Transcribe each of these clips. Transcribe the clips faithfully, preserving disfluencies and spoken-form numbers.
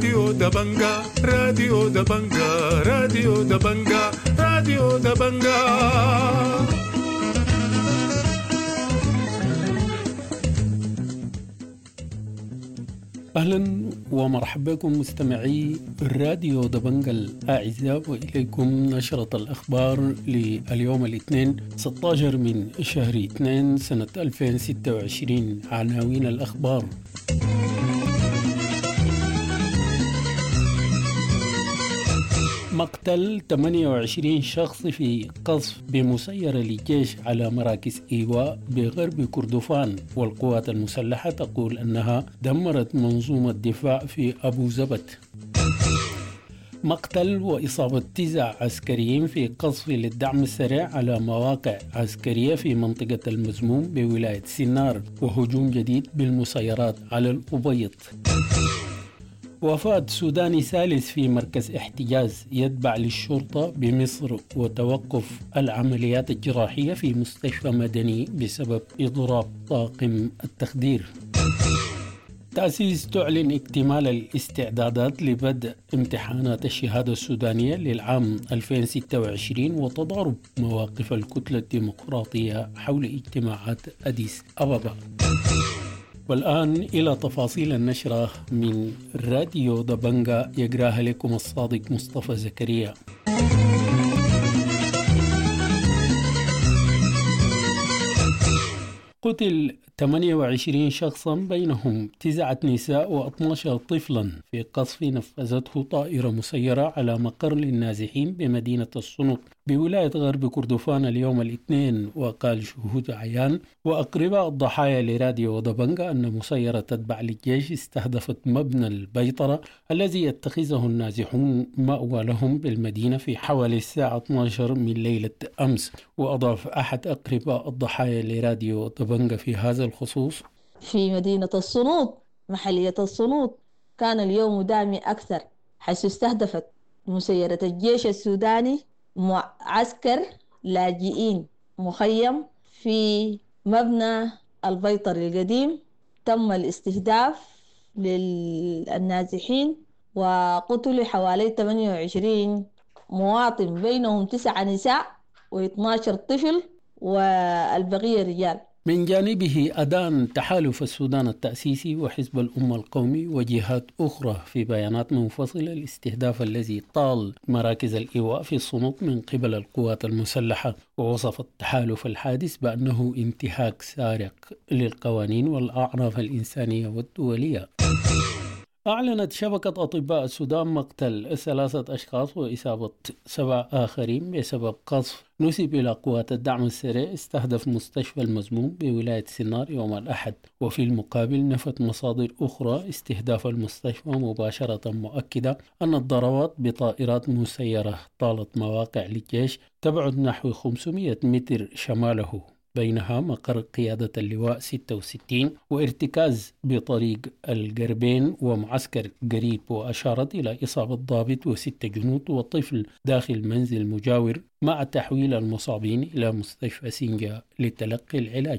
راديو دبنجا راديو دبنجا راديو دبنجا راديو دبنجا. أهلا ومرحبا بكم مستمعي راديو دبنجا الأعزاء، وإليكم نشرة الأخبار لليوم الاثنين ستة عشر من شهر اثنين سنة ألفين وستة وعشرين. عناوين الأخبار: مقتل ثمانية وعشرين شخص في قصف بمسيرة للجيش على مراكز إيواء بغرب كردفان، والقوات المسلحة تقول أنها دمرت منظومة دفاع في أبو زبت. مقتل وإصابة تسع عسكريين في قصف للدعم السريع على مواقع عسكرية في منطقة المزموم بولاية سنار، وهجوم جديد بالمسيرات على الأبيض. وفاة سوداني ثالث في مركز احتجاز يتبع للشرطة بمصر، وتوقف العمليات الجراحية في مستشفى مدني بسبب إضراب طاقم التخدير. تأسيس تعلن اكتمال الاستعدادات لبدء امتحانات الشهادة السودانية للعام ألفين وستة وعشرين، وتضارب مواقف الكتلة الديمقراطية حول اجتماعات أديس أبابا. والآن إلى تفاصيل النشرة من راديو دبنجا، يقراها لكم الصادق مصطفى زكريا. قتل ثمانية وعشرين شخصا بينهم تسعة نساء واثني عشر طفلا في قصف نفذته طائرة مسيرة على مقر للنازحين بمدينة السنط بولاية غرب كردفان اليوم الاثنين. وقال شهود عيان وأقرباء الضحايا لراديو دبنجا أن مسيرة تتبع للجيش استهدفت مبنى البيطرة الذي يتخذه النازحون مأوى لهم بالمدينة في حوالي الساعة اثني عشر من ليلة أمس. وأضاف أحد أقرباء الضحايا لراديو دبنجا في هذا الخصوص: في مدينة السنوط محلية السنوط كان اليوم دامي أكثر، حيث استهدفت مسيرة الجيش السوداني معسكر لاجئين مخيم في مبنى البيطر القديم. تم الاستهداف للنازحين وقتل حوالي ثمانية وعشرين مواطن، بينهم تسعة نساء واثني عشر طفل والبقية رجال. من جانبه أدان تحالف السودان التأسيسي وحزب الأمة القومي وجهات أخرى في بيانات منفصلة الاستهداف الذي طال مراكز الإيواء في الصنوط من قبل القوات المسلحة، ووصف التحالف الحادث بأنه انتهاك سارق للقوانين والأعراف الإنسانية والدولية. أعلنت شبكة أطباء السودان مقتل ثلاثة أشخاص وإصابة سبع آخرين بسبب قصف نسب إلى قوات الدعم السريع استهدف مستشفى المزموم بولاية سنار يوم الأحد. وفي المقابل نفت مصادر أخرى استهداف المستشفى مباشرة، مؤكدة أن الضربات بطائرات مسيرة طالت مواقع للجيش تبعد نحو خمسمائة متر شماله، بينها مقر قيادة اللواء ستة وستين وارتكاز بطريق القربين ومعسكر قريب. وأشارت إلى إصابة ضابط وستة جنود وطفل داخل منزل مجاور، مع تحويل المصابين إلى مستشفى سينجا لتلقي العلاج.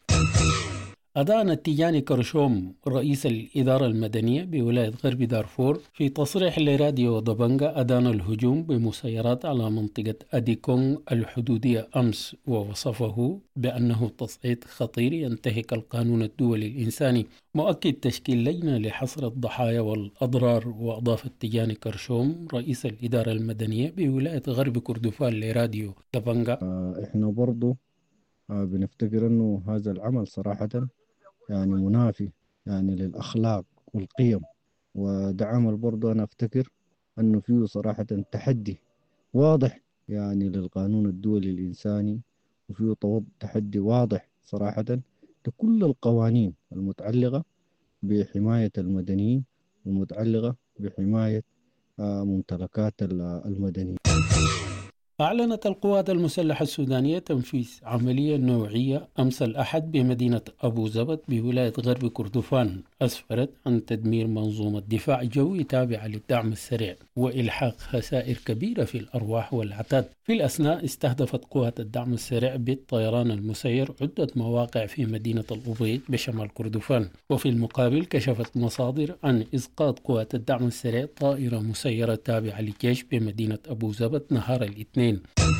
أدان التيجاني كرشوم رئيس الإدارة المدنية بولاية غرب دارفور في تصريح لراديو دبنجا أدان الهجوم بمسيرات على منطقة أديكونغ الحدودية أمس، ووصفه بأنه تصعيد خطير ينتهك القانون الدولي الإنساني، مؤكد تشكيل لجنة لحصر الضحايا والأضرار. وأضاف التيجاني كرشوم رئيس الإدارة المدنية بولاية غرب كردفان لراديو دبنجا: آه إحنا برضو آه بنفتكر أنه هذا العمل صراحة يعني منافي يعني للأخلاق والقيم، وده عمل برضه أنا أفتكر أنه فيه صراحة تحدي واضح يعني للقانون الدولي الإنساني، وفيه تحدي واضح صراحة لكل القوانين المتعلقة بحماية المدنيين والمتعلقة بحماية ممتلكات المدنيين. أعلنت القوات المسلحة السودانية تنفيذ عملية نوعية أمس الأحد بمدينة أبو زبت بولاية غرب كردفان أسفرت عن تدمير منظومة دفاع جوي تابعة للدعم السريع وإلحاق خسائر كبيرة في الأرواح والعتاد. في الأثناء استهدفت قوات الدعم السريع بالطيران المسير عدة مواقع في مدينة الأبيض بشمال كردفان. وفي المقابل كشفت مصادر عن إسقاط قوات الدعم السريع طائرة مسيرة تابعة للجيش بمدينة أبو زبط نهار الاثنين.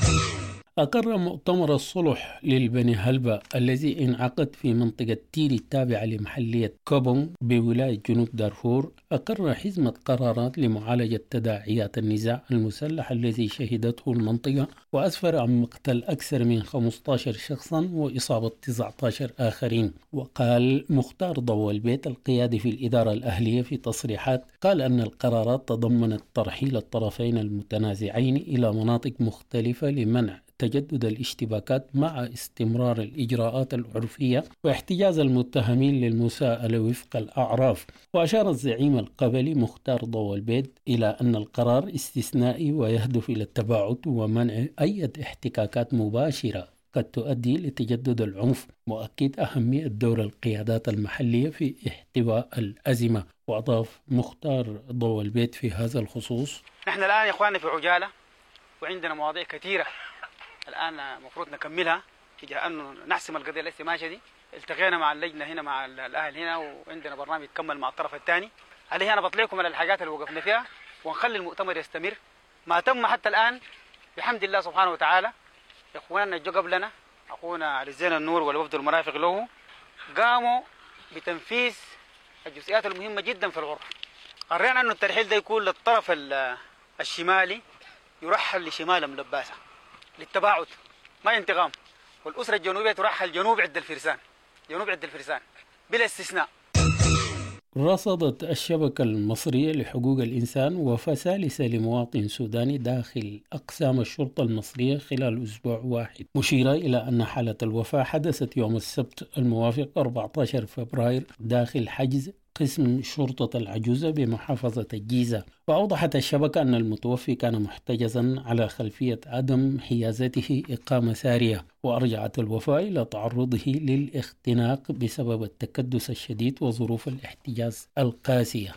أقر مؤتمر الصلح للبني هلبة الذي انعقد في منطقة تيري التابعة لمحلية كوبون بولاية جنوب دارفور أقر حزمة قرارات لمعالجة تداعيات النزاع المسلح الذي شهدته المنطقة، وأسفر عن مقتل أكثر من خمسة عشر شخصا وإصابة تسعة عشر آخرين. وقال مختار ضو البيت القيادي في الإدارة الأهلية في تصريحات، قال أن القرارات تضمنت ترحيل الطرفين المتنازعين إلى مناطق مختلفة لمنع تجدد الاشتباكات مع استمرار الإجراءات العرفية واحتجاز المتهمين للمساءلة وفق الأعراف. وأشار الزعيم القبلي مختار ضو البيت إلى أن القرار استثنائي ويهدف إلى التباعد ومنع أي احتكاكات مباشرة قد تؤدي لتجدد العنف، مؤكد أهمية دور القيادات المحلية في احتواء الأزمة. وأضاف مختار ضو البيت في هذا الخصوص: نحن الآن يا إخواننا في عجالة وعندنا مواضيع كثيرة الآن مفروض نكملها تجاه أنه نحسم القضية التي ماشية دي. التقينا مع اللجنة هنا مع الأهل هنا وعندنا برنامج يتكمل مع الطرف الثاني. عليه أنا بطلعكم على الحاجات اللي وقفنا فيها ونخلي المؤتمر يستمر. ما تم حتى الآن بحمد الله سبحانه وتعالى. إخواننا جو قبلنا أخونا علي زين النور والوفد المرافق له قاموا بتنفيذ الجزئيات المهمة جدا في الغرفة. قررنا أنه الترحيل ده يكون للطرف الشمالي يرحل لشمال ملباسة للتباعد ما انتقام، والأسرة الجنوبية ترحل جنوب عد الفرسان جنوب عد الفرسان بلا استثناء. رصدت الشبكة المصرية لحقوق الإنسان وفاة ثالثة لمواطن سوداني داخل أقسام الشرطة المصرية خلال أسبوع واحد، مشيرة إلى أن حالة الوفاة حدثت يوم السبت الموافق أربعة عشر فبراير داخل حجز قسم شرطة العجوزة بمحافظة الجيزة. وأوضحت الشبكة أن المتوفي كان محتجزا على خلفية عدم حيازته إقامة سارية، وأرجعت الوفاة إلى تعرضه للاختناق بسبب التكدس الشديد وظروف الاحتجاز القاسية.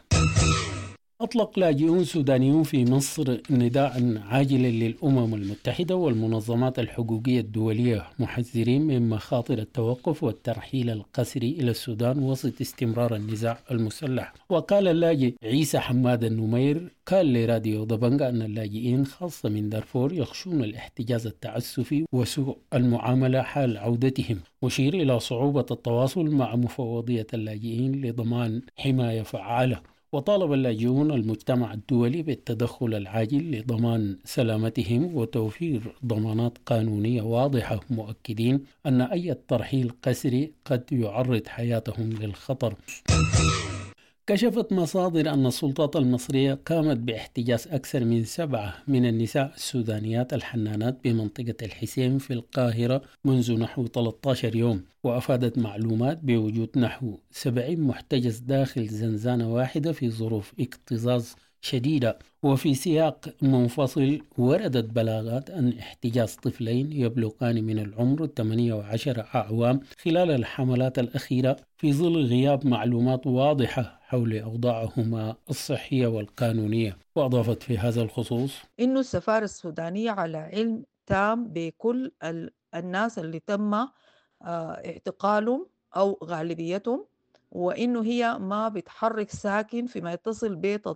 أطلق لاجئون سودانيون في مصر نداء عاجلا للأمم المتحدة والمنظمات الحقوقية الدولية محذرين من مخاطر التوقف والترحيل القسري إلى السودان وسط استمرار النزاع المسلح. وقال اللاجئ عيسى حماد النمير قال لراديو ضبنجة أن اللاجئين خاصة من دارفور يخشون الاحتجاز التعسفي وسوء المعاملة حال عودتهم، مشير إلى صعوبة التواصل مع مفوضية اللاجئين لضمان حماية فعالة. وطالب اللاجئون المجتمع الدولي بالتدخل العاجل لضمان سلامتهم وتوفير ضمانات قانونية واضحة، مؤكدين أن أي ترحيل قسري قد يعرض حياتهم للخطر. كشفت مصادر أن السلطات المصرية قامت باحتجاز أكثر من سبعة من النساء السودانيات الحنانات بمنطقة الحسين في القاهرة منذ نحو ثلاثة عشر يوم، وأفادت معلومات بوجود نحو سبعين محتجز داخل زنزانة واحدة في ظروف اكتظاظ شديدة. وفي سياق منفصل وردت بلاغات عن احتجاز طفلين يبلغان من العمر ثمانية وعشرة أعوام خلال الحملات الأخيرة في ظل غياب معلومات واضحة حول أوضاعهما الصحية والقانونية. وأضافت في هذا الخصوص إنه السفارة السودانية على علم تام بكل الناس اللي تم اعتقالهم أو غالبيتهم، وإنه هي ما بتحرك ساكن فيما يتصل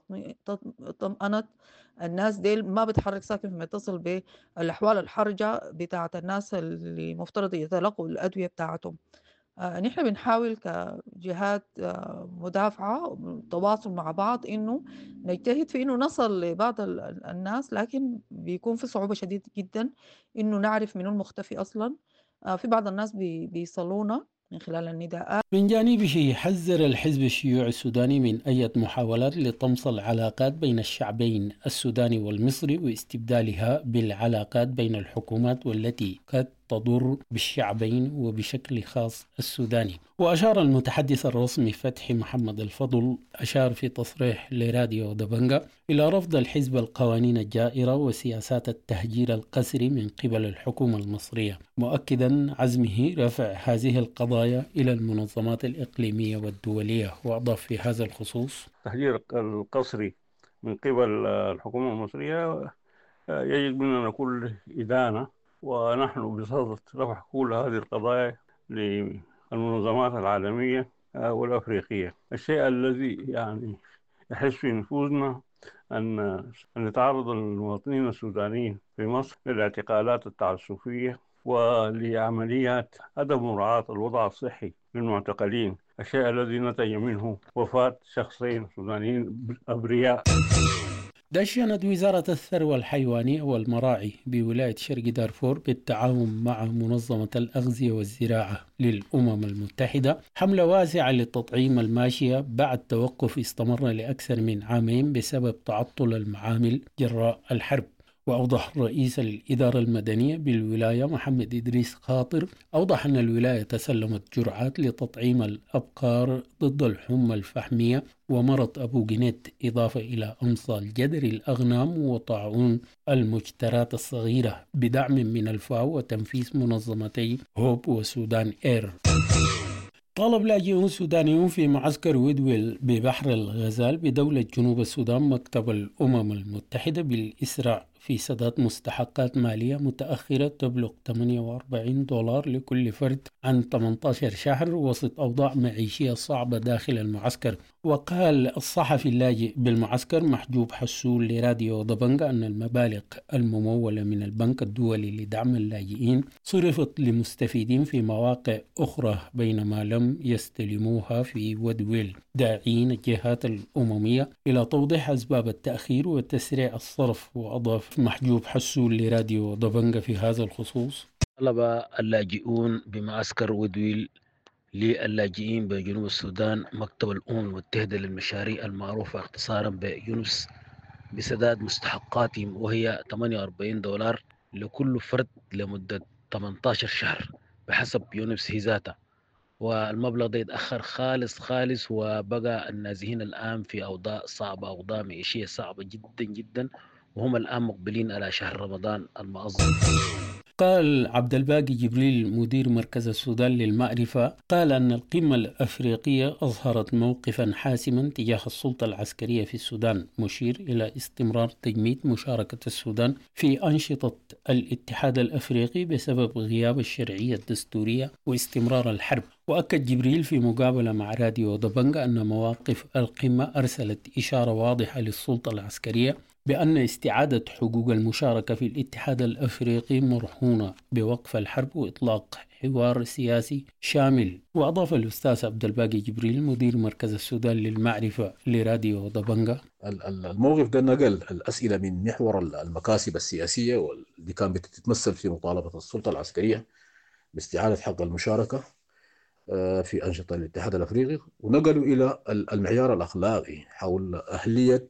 بطمأنة الناس ديل، ما بتحرك ساكن فيما يتصل بالأحوال الحرجة بتاعة الناس اللي مفترض يتلقوا الأدوية بتاعتهم. آه نحن بنحاول كجهات آه مدافعة تواصل مع بعض إنه نجتهد في إنه نصل لبعض الناس، لكن بيكون في صعوبة شديدة جدا إنه نعرف منو المختفي أصلا. آه في بعض الناس بي بيصلونا من خلال النداءات. من جانبه حذر الحزب الشيوعي السوداني من أي محاولات لطمس العلاقات بين الشعبين السوداني والمصري واستبدالها بالعلاقات بين الحكومات، والتي قد تضر بالشعبين وبشكل خاص السوداني. وأشار المتحدث الرسمي فتحي محمد الفضل أشار في تصريح لراديو دبنجة إلى رفض الحزب القوانين الجائرة وسياسات التهجير القسري من قبل الحكومة المصرية، مؤكدا عزمه رفع هذه القضايا إلى المنظمات الإقليمية والدولية. وأضاف في هذا الخصوص: التهجير القسري من قبل الحكومة المصرية يجب مننا كل إدانة، ونحن بصدد رفع كل هذه القضايا للمنظمات العالمية والأفريقية. الشيء الذي يعني يحس في نفوذنا أن أن يتعرض المواطنين السودانيين في مصر للاعتقالات التعسفية ولعمليات عدم مراعاة الوضع الصحي للمعتقلين، الشيء الذي نتج منه وفاة شخصين سودانيين أبرياء. دشنت وزارة الثروة الحيوانية والمراعي بولاية شرق دارفور بالتعاون مع منظمة الأغذية والزراعة للأمم المتحدة حملة واسعة لتطعيم الماشية بعد توقف استمر لأكثر من عامين بسبب تعطل المعامل جراء الحرب. وأوضح رئيس الإدارة المدنية بالولاية محمد إدريس خاطر أوضح أن الولاية تسلمت جرعات لتطعيم الأبقار ضد الحمى الفحمية ومرض أبو جنيت، إضافة إلى أمصال جدري الأغنام وطاعون المجترات الصغيرة بدعم من الفاو وتنفيذ منظمتي هوب وسودان إير. طالب لاجئون سودانيون في معسكر ويدويل ببحر الغزال بدولة جنوب السودان مكتب الأمم المتحدة بالإسراع في سداد مستحقات مالية متأخرة تبلغ ثمانية وأربعين دولار لكل فرد عن ثمانية عشر شهر وسط أوضاع معيشية صعبة داخل المعسكر. وقال الصحفي اللاجئ بالمعسكر محجوب حسول لراديو دبنجة أن المبالغ الممولة من البنك الدولي لدعم اللاجئين صرفت لمستفيدين في مواقع أخرى بينما لم يستلموها في ودويل، داعين الجهات الأممية إلى توضيح أسباب التأخير وتسريع الصرف. وأضاف محجوب حسول لراديو دبنجة في هذا الخصوص: طلب اللاجئون بمعسكر ودويل للاجئين بجنوب السودان مكتب الأمم المتحدة للمشاريع المعروفة اختصارا بيونس بسداد مستحقاتهم وهي ثمانية وأربعين دولار لكل فرد لمدة ثمانية عشر شهر بحسب يونس هي ذاتها. والمبلغ ده يتأخر خالص خالص وبقى النازحين الآن في أوضاع صعبة، أوضاع معيشية صعبة جدا جدا، وهم الآن مقبلين على شهر رمضان المعظم. قال عبد الباقي جبريل مدير مركز السودان للمعرفة قال أن القمة الأفريقية أظهرت موقفا حاسما تجاه السلطة العسكرية في السودان، مشير إلى استمرار تجميد مشاركة السودان في أنشطة الاتحاد الأفريقي بسبب غياب الشرعية الدستورية واستمرار الحرب. وأكد جبريل في مقابلة مع راديو دبنجة أن مواقف القمة أرسلت إشارة واضحة للسلطة العسكرية بأن استعادة حقوق المشاركة في الاتحاد الأفريقي مرهونة بوقف الحرب وإطلاق حوار سياسي شامل. وأضاف الأستاذ عبد الباقي جبريل مدير مركز السودان للمعرفة لراديو دبنجة: الموقف ده نقل الأسئلة من محور المكاسب السياسية واللي كان بتتمثل في مطالبة السلطة العسكرية باستعادة حق المشاركة في أنشطة الاتحاد الأفريقي، ونقلوا إلى المعيار الأخلاقي حول أهلية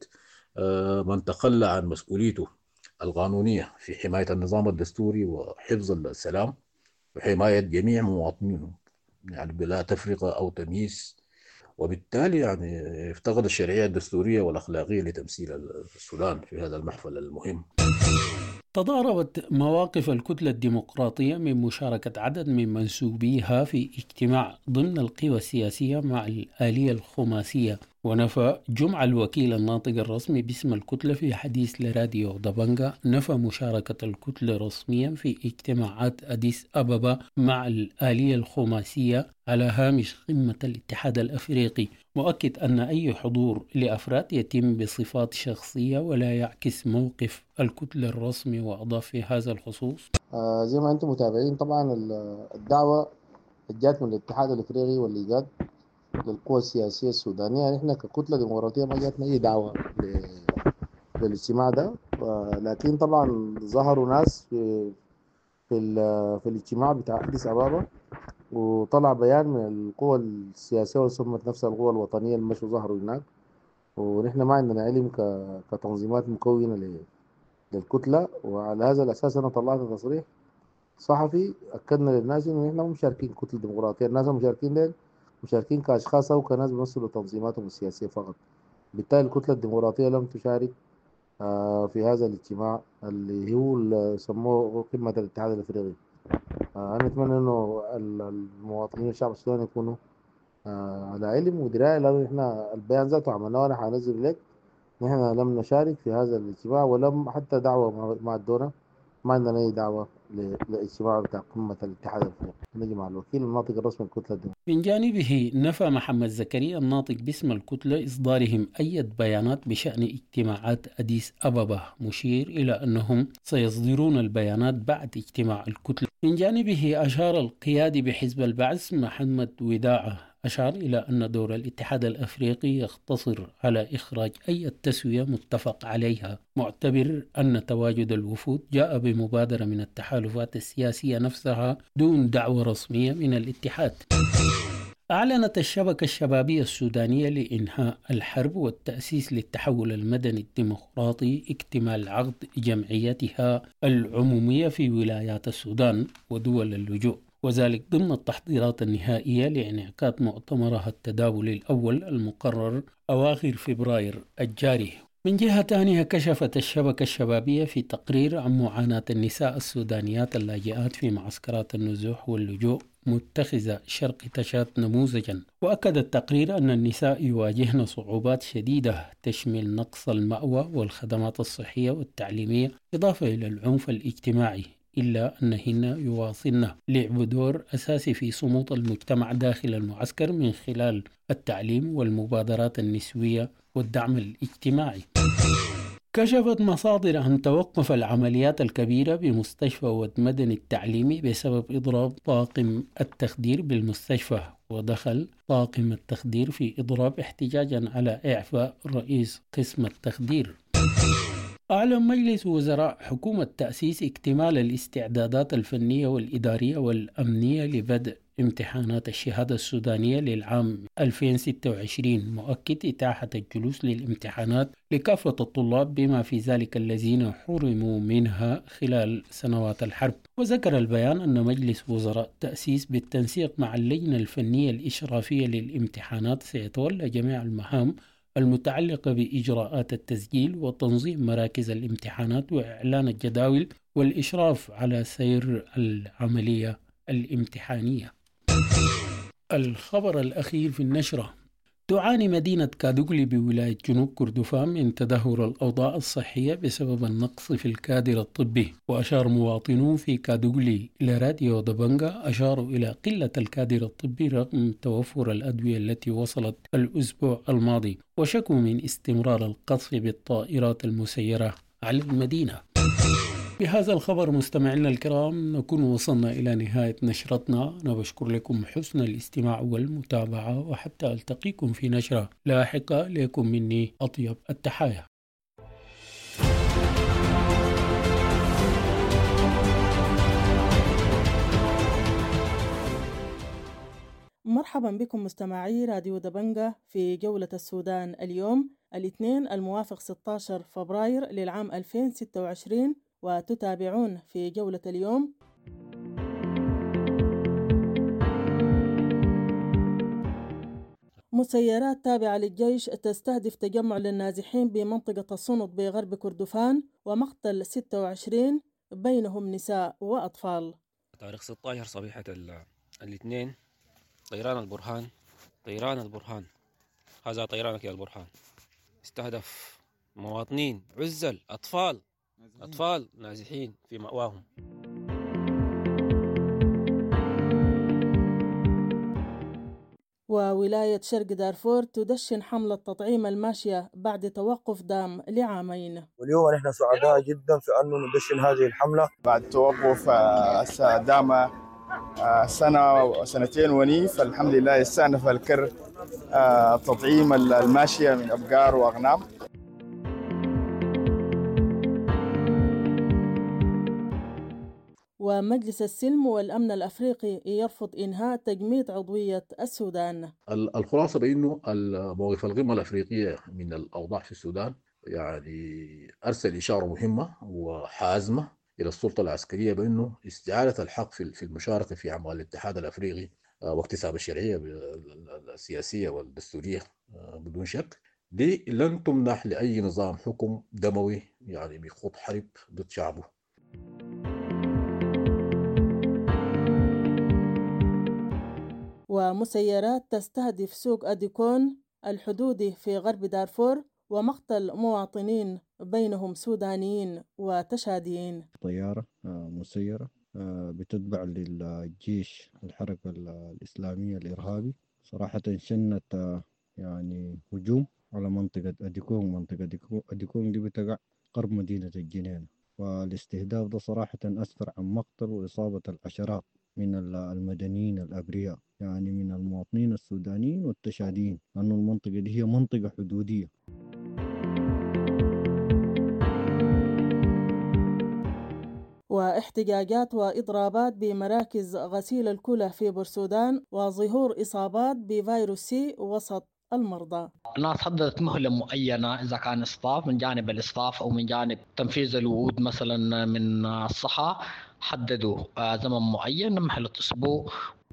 من تخلى عن مسؤوليته القانونية في حماية النظام الدستوري وحفظ السلام وحماية جميع مواطنينه يعني بلا تفرقة أو تمييز، وبالتالي يعني افتقد الشرعية الدستورية والأخلاقية لتمثيل السودان في هذا المحفل المهم. تضاربت مواقف الكتلة الديمقراطية من مشاركة عدد من منسوبيها في اجتماع ضمن القوى السياسية مع الآلية الخماسية. ونفى جمعة الوكيل الناطق الرسمي باسم الكتلة في حديث لراديو دبنجة نفى مشاركة الكتلة رسميا في اجتماعات أديس أبابا مع الآلية الخماسية على هامش قمة الاتحاد الأفريقي، مؤكد أن أي حضور لأفراد يتم بصفات شخصية ولا يعكس موقف الكتلة الرسمي. وأضاف في هذا الخصوص: آه زي ما أنتم متابعين طبعا الدعوة جات من الاتحاد الأفريقي والليجاد للقوى السياسية السودانية. نحن ككتلة ديمقراطية ما جاتنا أي دعوة للاجتماع ده، لكن طبعا ظهروا ناس في في, في الاجتماع بتاع أديس أبابا وطلع بيان من القوى السياسية وسمت نفسها القوى الوطنية اللي مشوا ظهروا هناك، ونحن ما عندنا علم كتنظيمات مكونة للكتلة، وعلى هذا الأساس أنا طلعت تصريح صحفي أكدنا للناس إنه إحنا مشاركين كتلة ديمقراطية. الناس المشاركين ديل مشاركين كأشخاص أو كناس بيمثلوا تنظيماتهم السياسية فقط. بالتالي الكتلة الديمقراطية لم تشارك آه، في هذا الاجتماع اللي هو اللي سموه قمة الاتحاد الأفريقي. آه، أنا أتمنى إنه المواطنين الشعب السوداني يكونوا آه، على علم ودراية، لأنه إحنا البيان ذاته عملناه وأنا حنزل لك. نحن لم نشارك في هذا الاجتماع ولم حتى دعوة مع الدورة، ما عندنا أي دعوة للاجتماع بتاع قمة الاتحاد الأفريقي. نجي مع الوكيل الناطق الرسمي للكتلة الديمقراطية. من جانبه نفى محمد زكريا الناطق باسم الكتلة إصدارهم أي بيانات بشأن اجتماعات أديس أبابا، مشير إلى أنهم سيصدرون البيانات بعد اجتماع الكتلة. من جانبه أشار القيادي بحزب البعث محمد وداعة، أشار إلى أن دور الاتحاد الأفريقي يقتصر على إخراج أي تسوية متفق عليها، معتبر أن تواجد الوفود جاء بمبادرة من التحالفات السياسية نفسها دون دعوة رسمية من الاتحاد. أعلنت الشبكة الشبابية السودانية لإنهاء الحرب والتأسيس للتحول المدني الديمقراطي اكتمال عقد جمعيتها العمومية في ولايات السودان ودول اللجوء، وذلك ضمن التحضيرات النهائية لانعقاد مؤتمرها التداولي الأول المقرر أواخر فبراير الجاري. من جهة ثانية، كشفت الشبكة الشبابية في تقرير عن معاناة النساء السودانيات اللاجئات في معسكرات النزوح واللجوء متخذة شرق تشات نموذجا. وأكد التقرير أن النساء يواجهن صعوبات شديدة تشمل نقص المأوى والخدمات الصحية والتعليمية إضافة إلى العنف الاجتماعي، إلا أنهن يواصلن لعب دور أساسي في صمود المجتمع داخل المعسكر من خلال التعليم والمبادرات النسوية والدعم الاجتماعي. كشفت مصادر عن توقف العمليات الكبيرة بمستشفى ود مدني التعليمي بسبب إضراب طاقم التخدير بالمستشفى، ودخل طاقم التخدير في إضراب احتجاجا على إعفاء رئيس قسم التخدير. أعلن مجلس وزراء حكومة تأسيس اكتمال الاستعدادات الفنية والإدارية والأمنية لبدء امتحانات الشهادة السودانية للعام ألفين وستة وعشرين، مؤكد إتاحة الجلوس للامتحانات لكافة الطلاب بما في ذلك الذين حرموا منها خلال سنوات الحرب. وذكر البيان أن مجلس وزراء تأسيس بالتنسيق مع اللجنة الفنية الإشرافية للامتحانات سيتولى جميع المهام المتعلقة بإجراءات التسجيل وتنظيم مراكز الامتحانات وإعلان الجداول والإشراف على سير العملية الامتحانية. الخبر الأخير في النشرة: تعاني مدينة كادوغلي بولاية جنوب كردفان من تدهور الأوضاع الصحية بسبب النقص في الكادر الطبي. وأشار مواطنون في كادوغلي إلى راديو دبنجا أشاروا إلى قلة الكادر الطبي رغم توفر الأدوية التي وصلت الأسبوع الماضي، وشكوا من استمرار القصف بالطائرات المسيرة على المدينة. بهذا الخبر مستمعينا الكرام نكون وصلنا إلى نهاية نشرتنا. أنا بشكر لكم حسن الاستماع والمتابعة، وحتى ألتقيكم في نشرة لاحقة لكم مني أطيب التحايا. مرحبا بكم مستمعي راديو دبنجة في جولة السودان اليوم الاثنين الموافق ستة عشر فبراير للعام ألفين وستة وعشرين، وتتابعون في جولة اليوم. مسيرات تابعة للجيش تستهدف تجمع للنازحين بمنطقة الصنط بغرب كردفان، ومقتل ستة وعشرين بينهم نساء وأطفال. تاريخ ستة عشر صبيحة الاثنين طيران البرهان طيران البرهان هذا طيرانك يا البرهان استهدف مواطنين عزل أطفال أطفال نازحين في مأواهم. وولاية شرق دارفور تدشن حملة تطعيم الماشية بعد توقف دام لعامين. واليوم نحن سعداء جدا في أنه ندشن هذه الحملة بعد توقف دام سنة وسنتين وني، فالحمد لله يستأنف الكر تطعيم الماشية من أبقار وأغنام. ومجلس السلم والأمن الأفريقي يرفض إنهاء تجميد عضوية السودان. الخلاصة بأنه موقف القمة الأفريقية من الأوضاع في السودان يعني أرسل إشارة مهمة وحازمة إلى السلطة العسكرية بأنه استعادة الحق في المشاركة في أعمال الاتحاد الأفريقي واكتساب الشرعية السياسية والدستورية بدون شك، دي لن تمنح لأي نظام حكم دموي يعني بيخوض حرب ضد شعبه. ومسيرات تستهدف سوق أديكون الحدودي في غرب دارفور ومقتل مواطنين بينهم سودانيين وتشاديين. طيارة مسيرة بتتبع للجيش الحركة الإسلامية الإرهابي صراحة شنت يعني هجوم على منطقة أديكون. منطقة أديكون دي بتقع قرب مدينة الجنينة، والاستهداف ده صراحة أسفر عن مقتل وإصابة العشرات من المدنيين الأبرياء، يعني من المواطنين السودانيين والتشاديين، لأن المنطقة دي هي منطقة حدودية. واحتجاجات وإضرابات بمراكز غسيل الكلى في بورسودان وظهور إصابات بفيروس سي وسط المرضى. الناس حددت مهلة معينة إذا كان إصطاف من جانب الإصطاف أو من جانب تنفيذ الوعود مثلا من الصحة، حددوا زمن معين محل أسبوع.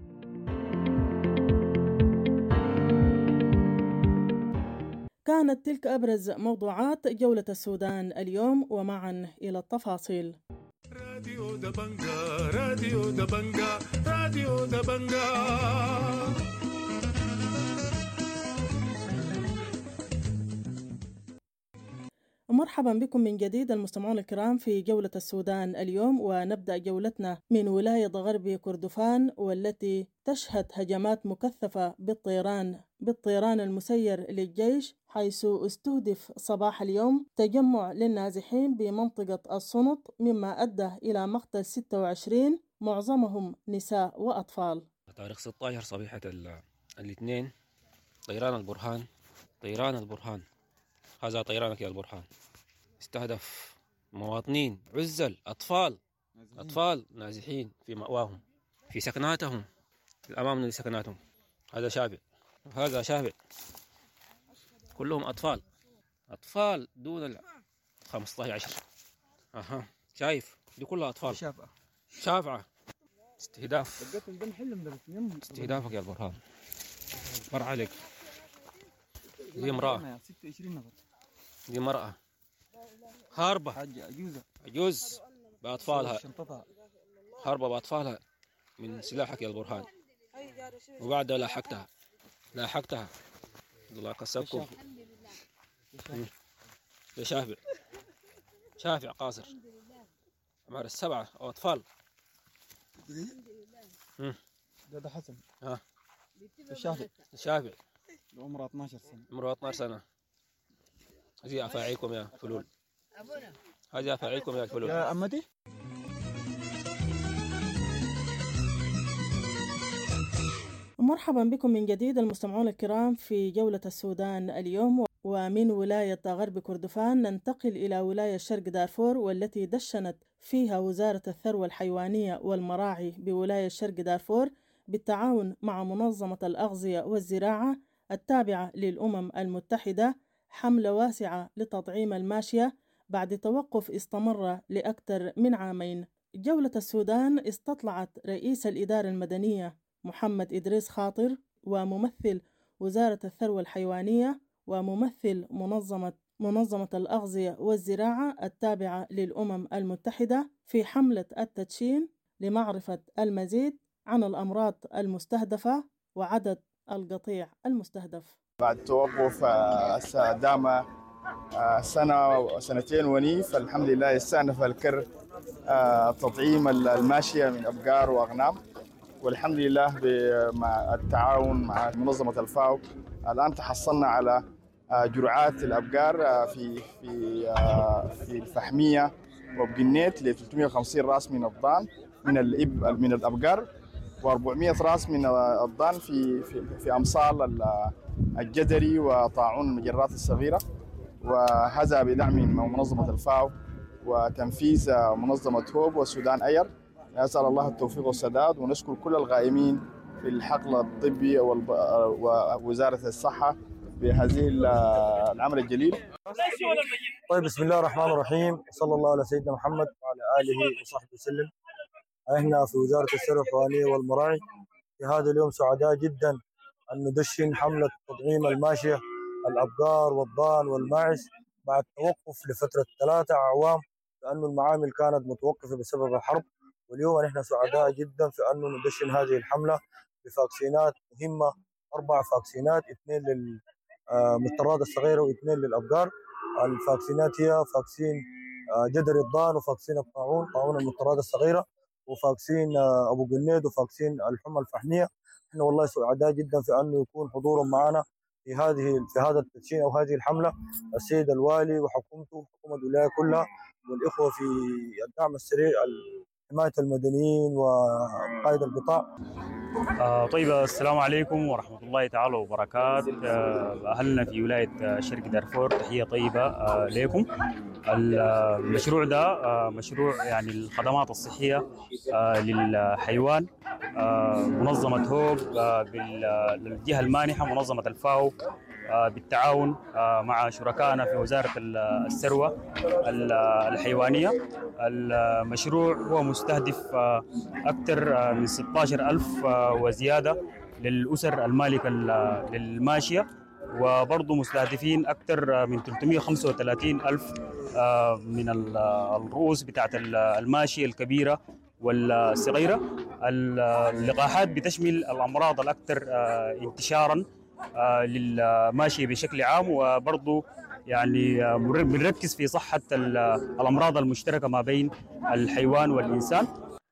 كانت تلك أبرز موضوعات جولة السودان اليوم، ومعا إلى التفاصيل. راديو دبنجا راديو دبنجا راديو دبنجا. مرحبا بكم من جديد المستمعون الكرام في جولة السودان اليوم، ونبدأ جولتنا من ولاية غرب كردفان، والتي تشهد هجمات مكثفة بالطيران بالطيران المسير للجيش، حيث استهدف صباح اليوم تجمع للنازحين بمنطقة الصنط، مما أدى إلى مقتل ستة وعشرين معظمهم نساء وأطفال. تاريخ ستة عشر صبيحة الاثنين طيران البرهان طيران البرهان هذا طيرانك يا البرهان استهدف مواطنين عزل، أطفال أطفال نازحين في مأواهم في سكناتهم الأمام من سكناتهم. هذا شابع هذا شابع كلهم أطفال أطفال دون ال خمسة عشر. أها شايف دي كلها أطفال شافعة شافعة. استهداف استهدافك يا البرهان مر عليك. دي امرأة دي مرأة هاربة عجوز بأطفالها هاربة بأطفالها من سلاحك يا البرهان، وبعد لاحقتها لاحقتها الله قصدكم يا شافع شافع قاصر عمر السبعة أو أطفال. ده حسن ها الشافع الشافع عمره اثناشر سنة عمره اثناشر سنة. هذه أفاعيكم يا فلول هذه أفاعيكم يا فلول يا أمتي. مرحبا بكم من جديد المستمعون الكرام في جولة السودان اليوم، ومن ولاية غرب كردفان ننتقل إلى ولاية شرق دارفور، والتي دشنت فيها وزارة الثروة الحيوانية والمراعي بولاية شرق دارفور بالتعاون مع منظمة الأغذية والزراعة التابعة للأمم المتحدة حملة واسعة لتطعيم الماشية بعد توقف استمر لأكثر من عامين. جولة السودان استطلعت رئيس الإدارة المدنية محمد إدريس خاطر وممثل وزارة الثروة الحيوانية وممثل منظمة منظمة الأغذية والزراعة التابعة للأمم المتحدة في حملة التدشين لمعرفة المزيد عن الأمراض المستهدفة وعدد القطيع المستهدف. بعد توقف دام سنة سنتين ونيف، الحمد لله استأنف الكر تطعيم الماشية من أبقار وأغنام، والحمد لله مع التعاون مع منظمة الفاو الآن تحصلنا على جرعات الأبقار في في في الفحمية وبقنيت ل ثلاثمئة وخمسين راس من الضان من الإب من الأبقار، و400 راس من الضان في في في أمصال الجدري وطاعون المجرات الصغيرة، وهذا بدعم من منظمة الفاو وتنفيذ منظمة هوب والسودان أير. نسأل الله التوفيق والسداد، ونشكر كل الغائمين في الحقل الطبي ووزارة الصحة بهذه العمل الجليل. طيب، بسم الله الرحمن الرحيم، وصلى الله على سيدنا محمد وعلى آله وصحبه وسلم. احنا في وزارة الثروة الحيوانية والمراعي في هذا اليوم سعداء جدا أن ندشن حملة تطعيم الماشية الأبقار والضان والماعز بعد توقف لفترة ثلاثة أعوام، لأن المعامل كانت متوقفة بسبب الحرب. واليوم نحن سعداء جدا في أن ندشن هذه الحملة بفاكسينات مهمة، أربع فاكسينات، اثنين للمضطرات الصغيرة واثنين للأبقار. الفاكسينات هي فاكسين جدري الضان، وفاكسين الطاعون، طاعون المضطرات الصغيرة، وفاكسين أبو قنيد، وفاكسين الحمى الفحمية. احنا والله سعداء جدا في أنه يكون حضورهم معنا في هذه في هذا التدشين أو هذه الحملة السيد الوالي وحكومته وحكومة الولاية كلها، والإخوة في الدعم السريع حماية المدنيين وقائد القطاع. آه طيب، السلام عليكم ورحمة الله تعالى وبركاته. آه أهلنا في ولاية شرق دارفور، تحية طيبة آه لكم. المشروع ده آه مشروع يعني الخدمات الصحية آه للحيوان، آه منظمة هوب آه بالجهة المانحة منظمة الفاو آه بالتعاون آه مع شركائنا في وزارة الثروة الحيوانية. المشروع هو مستهدف أكثر من ستة عشر ألف وزيادة للأسر المالكة للماشية، وبرضه مستهدفين أكثر من ثلاثمئة وخمسة وثلاثين ألف من الرؤوس بتاعت الماشية الكبيرة والصغيرة. اللقاحات بتشمل الأمراض الأكثر انتشاراً للماشية بشكل عام، وبرضه يعني بنركز في صحة الأمراض المشتركة ما بين الحيوان والإنسان.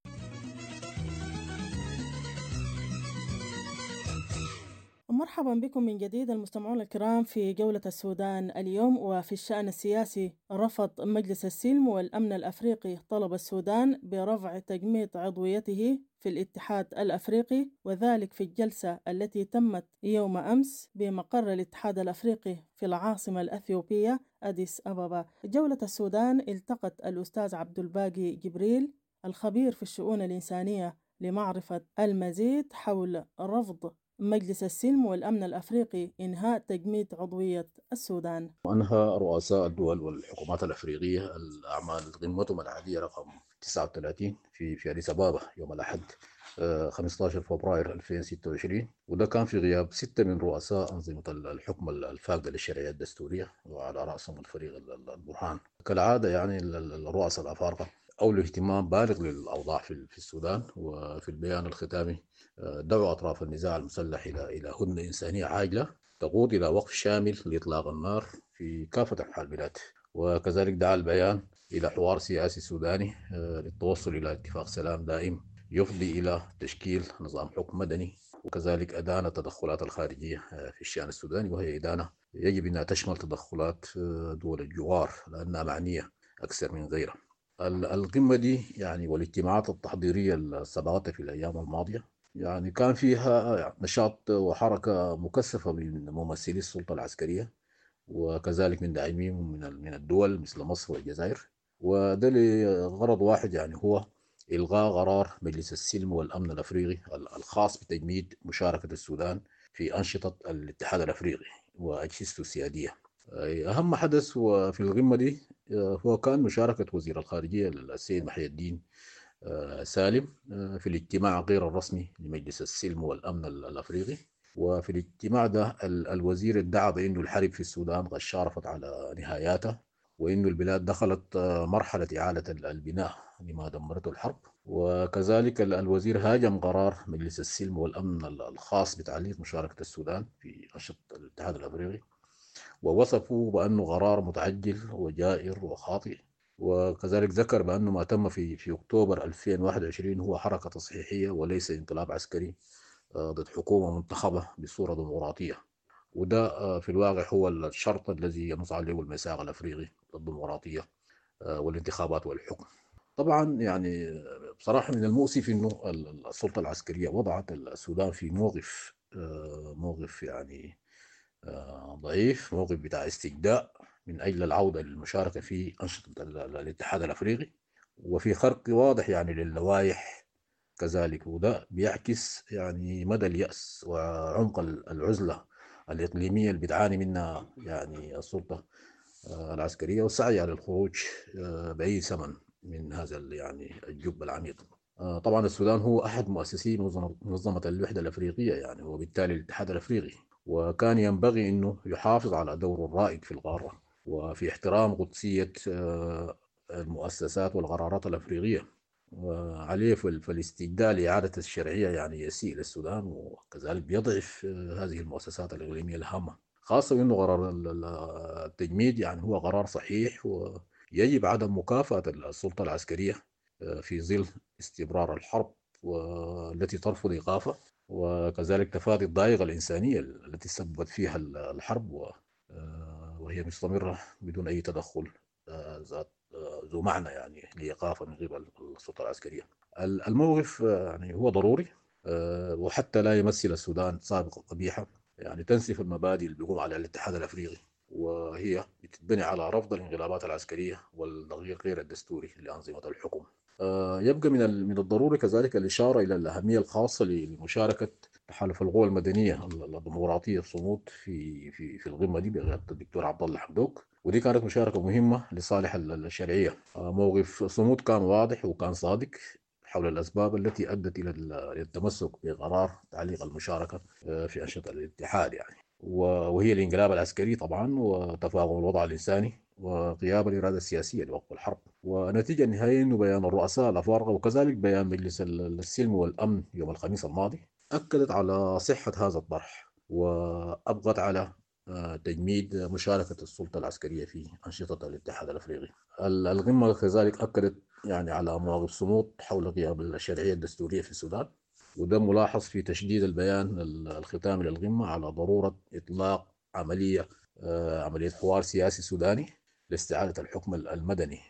مرحبا بكم من جديد المستمعون الكرام في جولة السودان اليوم. وفي الشأن السياسي، رفض مجلس السلم والأمن الأفريقي طلب السودان برفع تجميد عضويته في الاتحاد الأفريقي، وذلك في الجلسة التي تمت يوم أمس بمقر الاتحاد الأفريقي في العاصمة الأثيوبية أديس أبابا. جولة السودان التقت الأستاذ عبد الباقي جبريل الخبير في الشؤون الإنسانية لمعرفة المزيد حول رفض مجلس السلم والأمن الأفريقي إنهاء تجميد عضوية السودان. وأنهى رؤساء الدول والحكومات الأفريقية الأعمال قمتهم العادية رقم تسعة وثلاثين في في أديس أبابا يوم الأحد خمسة عشر فبراير ألفين وستة وعشرين، وده كان في غياب ستة من رؤساء أنظمة الحكم الفاقدة للشرعية الدستورية، وعلى رأسهم الفريق البرهان. كالعادة يعني الرؤساء الأفارقة أولوا اهتمام بالغ للأوضاع في السودان، وفي البيان الختامي دعوا أطراف النزاع المسلح إلى إلى هدنة إنسانية عاجلة تقود إلى وقف شامل لإطلاق النار في كافة أنحاء البلاد. وكذلك دعا البيان إلى حوار سياسي سوداني للتوصل إلى اتفاق سلام دائم يفضي إلى تشكيل نظام حكم مدني، وكذلك أدان التدخلات الخارجية في الشأن السوداني، وهي إدانة يجب أنها تشمل تدخلات دول الجوار لأنها معنية أكثر من غيرها. القمة دي يعني والاجتماعات التحضيرية السبقتها في الأيام الماضية يعني كان فيها نشاط وحركة مكثفة من ممثلي السلطة العسكرية، وكذلك من داعمين من من الدول مثل مصر والجزائر، وده لغرض واحد يعني هو إلغاء قرار مجلس السلم والأمن الأفريقي الخاص بتجميد مشاركة السودان في أنشطة الاتحاد الأفريقي وأجهزته السيادية. أهم حدث في القمة دي هو كان مشاركة وزير الخارجية السيد محي الدين سالم في الاجتماع غير الرسمي لمجلس السلم والأمن الأفريقي. وفي الاجتماع ده الوزير ادعى بأنه الحرب في السودان قد شارفت على نهاياتها، وأنه البلاد دخلت مرحلة إعادة البناء لما دمرته الحرب. وكذلك الوزير هاجم قرار مجلس السلم والأمن الخاص بتعليق مشاركة السودان في أنشطة الاتحاد الأفريقي، ووصفه بأنه قرار متعجل وجائر وخاطئ. وكذلك ذكر بأنه ما تم في في أكتوبر ألفين وواحد وعشرين هو حركة تصحيحية وليس انقلاب عسكري ضد حكومة منتخبة بصورة ديمقراطية، وده في الواقع هو الشرط الذي ينص عليه الميثاق الأفريقي للديمقراطية والانتخابات والحكم. طبعا يعني بصراحة من المؤسف أنه السلطة العسكرية وضعت السودان في موقف موقف يعني ضعيف، موقف بتاع استجداء من أجل العودة للمشاركة في أنشطة الاتحاد الأفريقي، وفي خرق واضح يعني للوائح كذلك، وده بيعكس يعني مدى اليأس وعمق العزلة الإقليمية اللي بتعاني منها يعني السلطة العسكرية، والسعي على الخروج بأي ثمن من هذا يعني الجب العميق. طبعا السودان هو أحد مؤسسي منظمة الوحدة الأفريقية يعني، وبالتالي الاتحاد الأفريقي، وكان ينبغي أنه يحافظ على دوره الرائد في القارة وفي احترام قدسية المؤسسات والقرارات الأفريقية. وعليه فالاستجداء لإعادة الشرعية يعني يسيء للسودان، وكذلك بيضعف هذه المؤسسات الإقليمية الهامة، خاصة أنه قرار التجميد يعني هو قرار صحيح، ويجب عدم مكافأة السلطة العسكرية في ظل استمرار الحرب والتي ترفض إيقافها، وكذلك تفادي الضائقة الإنسانية التي سببت فيها الحرب وهي مستمرة بدون أي تدخل ذات ذو معنى يعني لإيقافها من قبل السلطة العسكرية. الموقف يعني هو ضروري، وحتى لا يمثل السودان سابقة قبيحة يعني تنسف المبادئ اللي بيقوم عليها الاتحاد الأفريقي، وهي بتتبني على رفض الانقلابات العسكرية والتغيير غير الدستوري لأنظمة الحكم. يبقى من من الضروري كذلك الإشارة إلى الأهمية الخاصة لمشاركة تحالف القوى المدنية الديمقراطية الصمود في في في القمة دي بقيادة الدكتور عبد الله حمدوك، ودي كانت مشاركة مهمة لصالح الشرعية. موقف صمود كان واضح وكان صادق حول الأسباب التي أدت إلى التمسك بقرار تعليق المشاركة في أنشطة الاتحاد يعني، وهي الانقلاب العسكري طبعا، وتفاقم الوضع الإنساني، وغياب الإرادة السياسية لوقف الحرب. ونتيجة النهائية أنه بيان الرؤساء الأفارقة وكذلك بيان مجلس السلم والأمن يوم الخميس الماضي أكدت على صحة هذا الطرح، وأبغت على تجميد مشاركة السلطة العسكرية في أنشطة الاتحاد الأفريقي. القمة كذلك أكدت يعني على مواقف صمود حول غياب الشرعية الدستورية في السودان، وده ملاحظ في تشديد البيان الختامي للقمة على ضرورة إطلاق عملية عملية حوار سياسي سوداني لاستعادة الحكم المدني.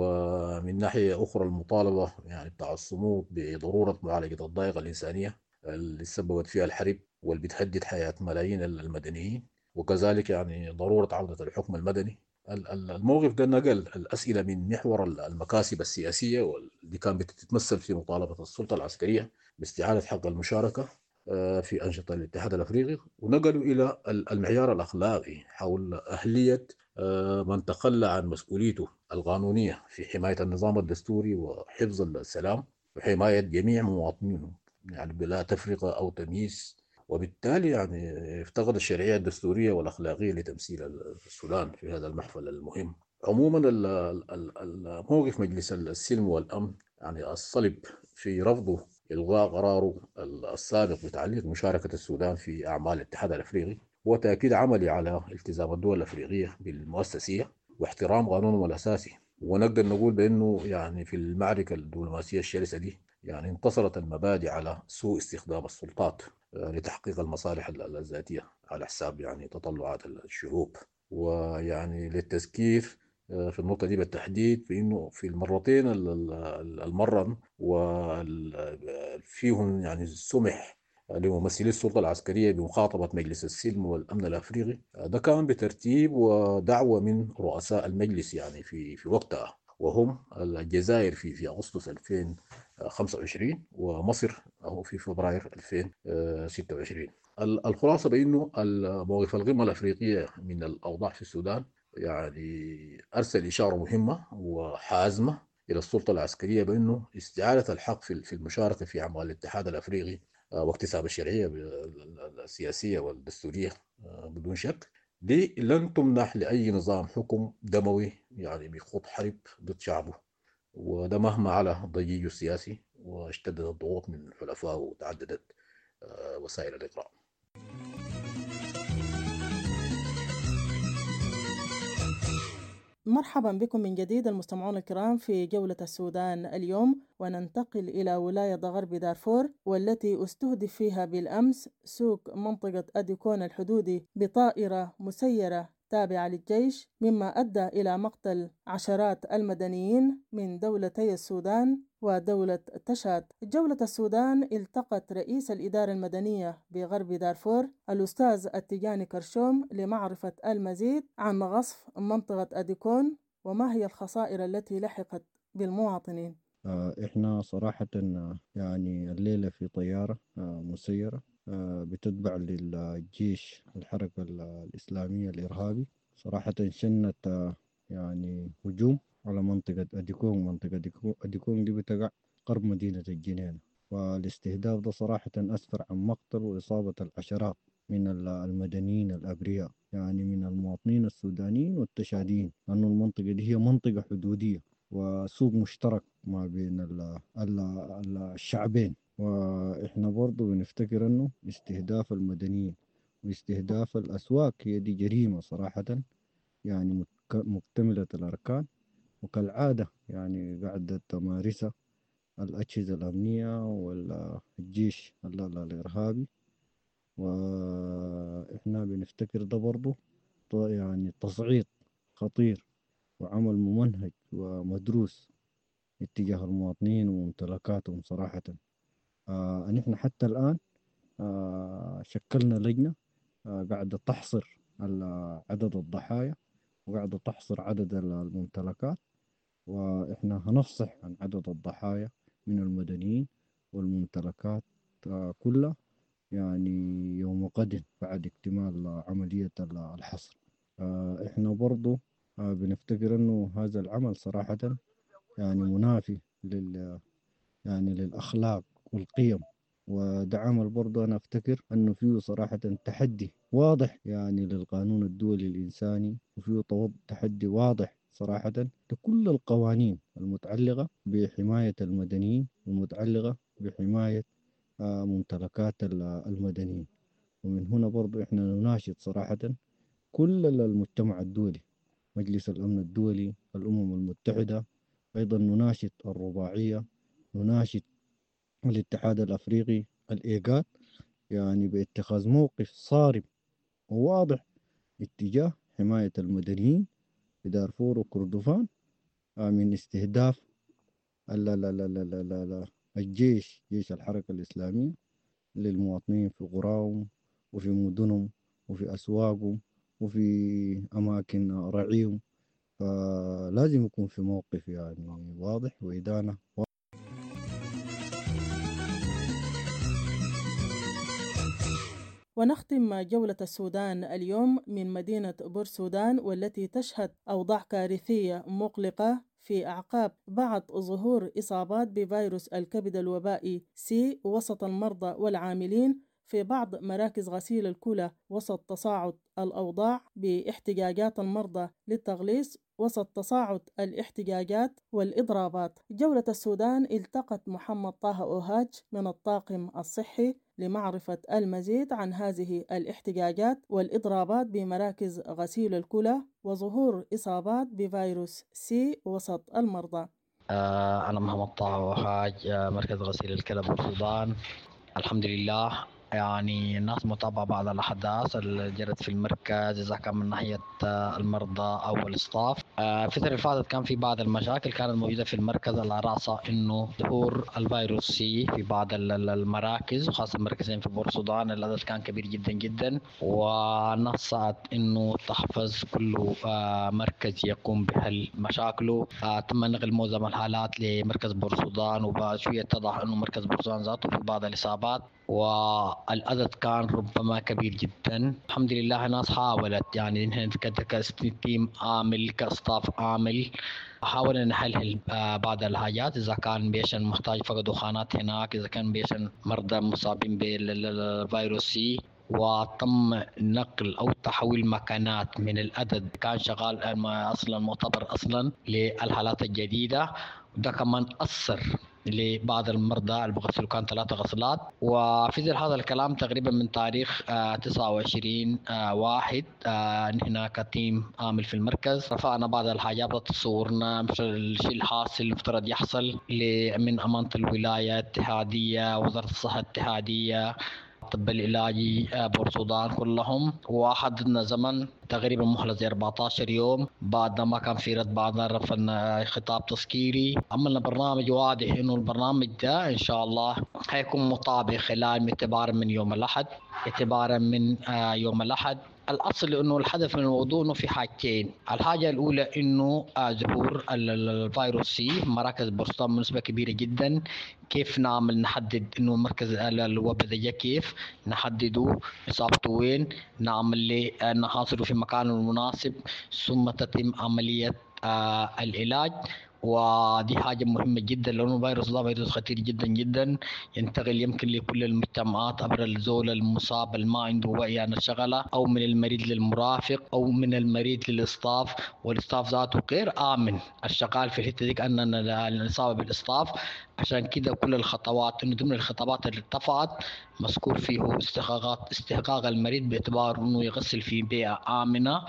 ومن ناحية أخرى المطالبة يعني بتاع الصمود بضرورة معالجة الضائقة الإنسانية اللي سببت فيها الحرب واللي بتهدد حياة ملايين المدنيين، وكذلك يعني ضرورة عودة الحكم المدني. الموقف ده نقل الأسئلة من محور المكاسب السياسية واللي كان بتتمثل في مطالبة السلطة العسكرية باستعادة حق المشاركة في أنشطة الاتحاد الأفريقي، ونقلوا إلى المعيار الأخلاقي حول أهلية من تخلى عن مسؤوليته القانونية في حماية النظام الدستوري وحفظ السلام وحماية جميع مواطنينه يعني بلا تفرقة أو تمييز، وبالتالي يعني افتقد الشرعية الدستورية والأخلاقية لتمثيل السودان في هذا المحفل المهم. عموما الموقف مجلس السلم والأمن يعني الصلب في رفضه إلغاء قراره السابق بتعليق مشاركة السودان في أعمال الاتحاد الأفريقي هو تأكيد عملي على التزام الدول الأفريقية بالمؤسسية واحترام قانونهم الأساسي. ونقدر نقول بأنه يعني في المعركة الدبلوماسية الشرسة دي يعني انتصرت المبادئ على سوء استخدام السلطات لتحقيق المصالح الذاتية على حساب يعني تطلعات الشعوب. ويعني للتذكير في النقطة دي بالتحديد بأنه في المرتين المرن وفيهم يعني سمح لممثلي السلطة العسكرية بمخاطبة مجلس السلم والأمن الأفريقي، ده كان بترتيب ودعوة من رؤساء المجلس يعني في في وقتها، وهم الجزائر في في أغسطس ألفين وخمسة وعشرين ومصر أو في فبراير ألفين وستة وعشرين. الخلاصة بأنه موقف القمة الأفريقية من الأوضاع في السودان يعني أرسل إشارة مهمة وحازمة إلى السلطة العسكرية بأنه استعادة الحق في المشاركة في أعمال الاتحاد الأفريقي واكتساب الشرعية السياسية والدستورية بدون شك دي لن تمنح لأي نظام حكم دموي يعني بيخوض حرب ضد شعبه، وده مهما على ضجيجه السياسي واشتدت الضغوط من حلفائه وتعددت وسائل الإغراء. مرحبا بكم من جديد المستمعون الكرام في جولة السودان اليوم، وننتقل إلى ولاية غرب دارفور والتي استهدف فيها بالأمس سوق منطقة أديكون الحدودي بطائرة مسيرة تابعة للجيش، مما أدى إلى مقتل عشرات المدنيين من دولتي السودان ودولة تشاد. جولة السودان التقت رئيس الإدارة المدنية بغرب دارفور الأستاذ التجاني كرشوم لمعرفة المزيد عن غصف منطقة أديكون وما هي الخسائر التي لحقت بالمواطنين. إحنا صراحة يعني الليلة في طيارة مسيرة بتتبع للجيش الحركة الإسلامية الإرهابي. صراحة شنت يعني هجوم على منطقة أديكونغ. منطقة أديكونغ دي بتقع قرب مدينة الجنينة، والاستهداف ده صراحة أسفر عن مقتل وإصابة العشرات من المدنيين الأبرياء، يعني من المواطنين السودانيين والتشاديين، لأن المنطقة دي هي منطقة حدودية وسوق مشترك ما بين ال ال ال الشعبين. وإحنا برضو بنفتكر أنه استهداف المدنيين واستهداف الأسواق هي دي جريمة صراحة، يعني مكتملة الأركان، وكالعادة يعني قاعدة تمارسها الأجهزة الأمنية والجيش الإرهابي. وإحنا بنفتكر ده برضو يعني تصعيد خطير وعمل ممنهج ومدروس اتجاه المواطنين وممتلكاتهم صراحة. آه نحن حتى الآن آه شكلنا لجنة آه قاعدة تحصر عدد الضحايا وقاعدة تحصر عدد الممتلكات، وإحنا هنفصح عن عدد الضحايا من المدنيين والممتلكات آه كلها يعني يوم غد بعد اكتمال عملية الحصر. آه إحنا برضو آه بنفتكر أنه هذا العمل صراحة يعني منافي لل يعني للأخلاق والقيم، وده عمل برضو أنا أفتكر أنه فيه صراحة تحدي واضح يعني للقانون الدولي الإنساني، وفيه تحدي واضح صراحة لكل القوانين المتعلقة بحماية المدنيين والمتعلقة بحماية آه ممتلكات المدنيين. ومن هنا برضو إحنا نناشد صراحة كل المجتمع الدولي، مجلس الأمن الدولي، الأمم المتحدة، أيضا نناشد الرباعية، نناشد الاتحاد الأفريقي، الإيجاد، يعني باتخاذ موقف صارم وواضح اتجاه حماية المدنيين في دارفور وكردفان من استهداف لا لا لا لا لا لا لا الجيش، جيش الحركة الإسلامية للمواطنين في قراهم وفي مدنهم وفي أسواقهم وفي أماكن رعيهم. فلازم يكون في موقف يعني واضح وإدانة. ونختم جولة السودان اليوم من مدينة بورسودان، والتي تشهد أوضاع كارثية مقلقة في أعقاب بعض ظهور إصابات بفيروس الكبد الوبائي سي وسط المرضى والعاملين في بعض مراكز غسيل الكلى، وسط تصاعد الأوضاع باحتجاجات المرضى للتغليص، وسط تصاعد الاحتجاجات والإضرابات. جولة السودان التقت محمد طه أوهاج من الطاقم الصحي لمعرفة المزيد عن هذه الاحتجاجات والإضرابات بمراكز غسيل الكلى وظهور إصابات بفيروس سي وسط المرضى. أنا محمد طه أوهاج، مركز غسيل الكلى بالسودان. الحمد لله يعني الناس متابعة بعض الأحداث اللي جرت في المركز، إذا كان من ناحية المرضى أو الإصطاف. الفترة اللي فاتت كان في بعض المشاكل كانت موجودة في المركز، على رأسها إنه ظهور الفيروس سي في بعض المراكز، وخاصة مركزين في بورسودان العدد كان كبير جدا جدا، ونصت إنه تحفظ كل مركز يقوم بحل مشاكله. تم نقل معظم الحالات لمركز بورسودان، وبشوية اتضح إنه مركز بورسودان ذاته في بعض الإصابات والعدد كان ربما كبير جدا. الحمد لله الناس حاولت يعني نحن كتيم عامل كاستاف عامل حاولنا نحلل بعض الحاجات، إذا كان بيشن محتاج فقط دخانات هناك، إذا كان بيشن مرضى مصابين بالفيروس سي، وتم نقل أو تحويل مكانات من العدد كان شغال أصلا معتبر أصلا للحالات الجديدة. ده كمان أثر لبعض المرضى اللي بغسلوا كان ثلاثة غسلات. وفي هذا الكلام تقريبا من تاريخ آه تسعة وعشرين آه واحد آه نحن كتيم عامل في المركز رفعنا بعض الحاجات تصورنا مش الشيء الحاصل المفترض يحصل من أمانة الولاية اتحادية، وزارة الصحة اتحادية، الطب العلاجي بورسودان كلهم، وحددنا زمن تقريبا محلى أربعة عشر يوم بعد ما كان في رد بعضنا رفعنا خطاب تذكيري. عملنا برنامج واضح انه البرنامج ده ان شاء الله حيكون مطابق خلال اعتبارا من يوم الاحد اعتبارا من يوم الاحد الأصل إنه الهدف من الموضوع إنه في حاجتين. الحاجة الأولى إنه ظهور الفيروس سي مراكز بورسودان بنسبة كبيرة جدا. كيف نعمل نحدد إنه مركز الوباء ده كيف نحدده إصابته وين، نعمل له نحاصره في مكانه المناسب، ثم تتم عملية آه العلاج. ودي حاجة مهمة جدا لأنه الفيروس ده فيروس خطير جدا جدا، ينتقل يمكن لكل المجتمعات عبر الزول المصاب اللي ما عنده وعي عن الشغلة، أو من المريض للمرافق، أو من المريض للإصطاف، والإصطاف ذاته غير آمن الشغال في الحتة دي كأننا الإصابة بالإصطاف. عشان كده كل الخطوات إنه ضمن الخطوات اللي اتفقت مذكور فيه استحقاقات استحقاق المريض باعتبار إنه يغسل في بيئة آمنة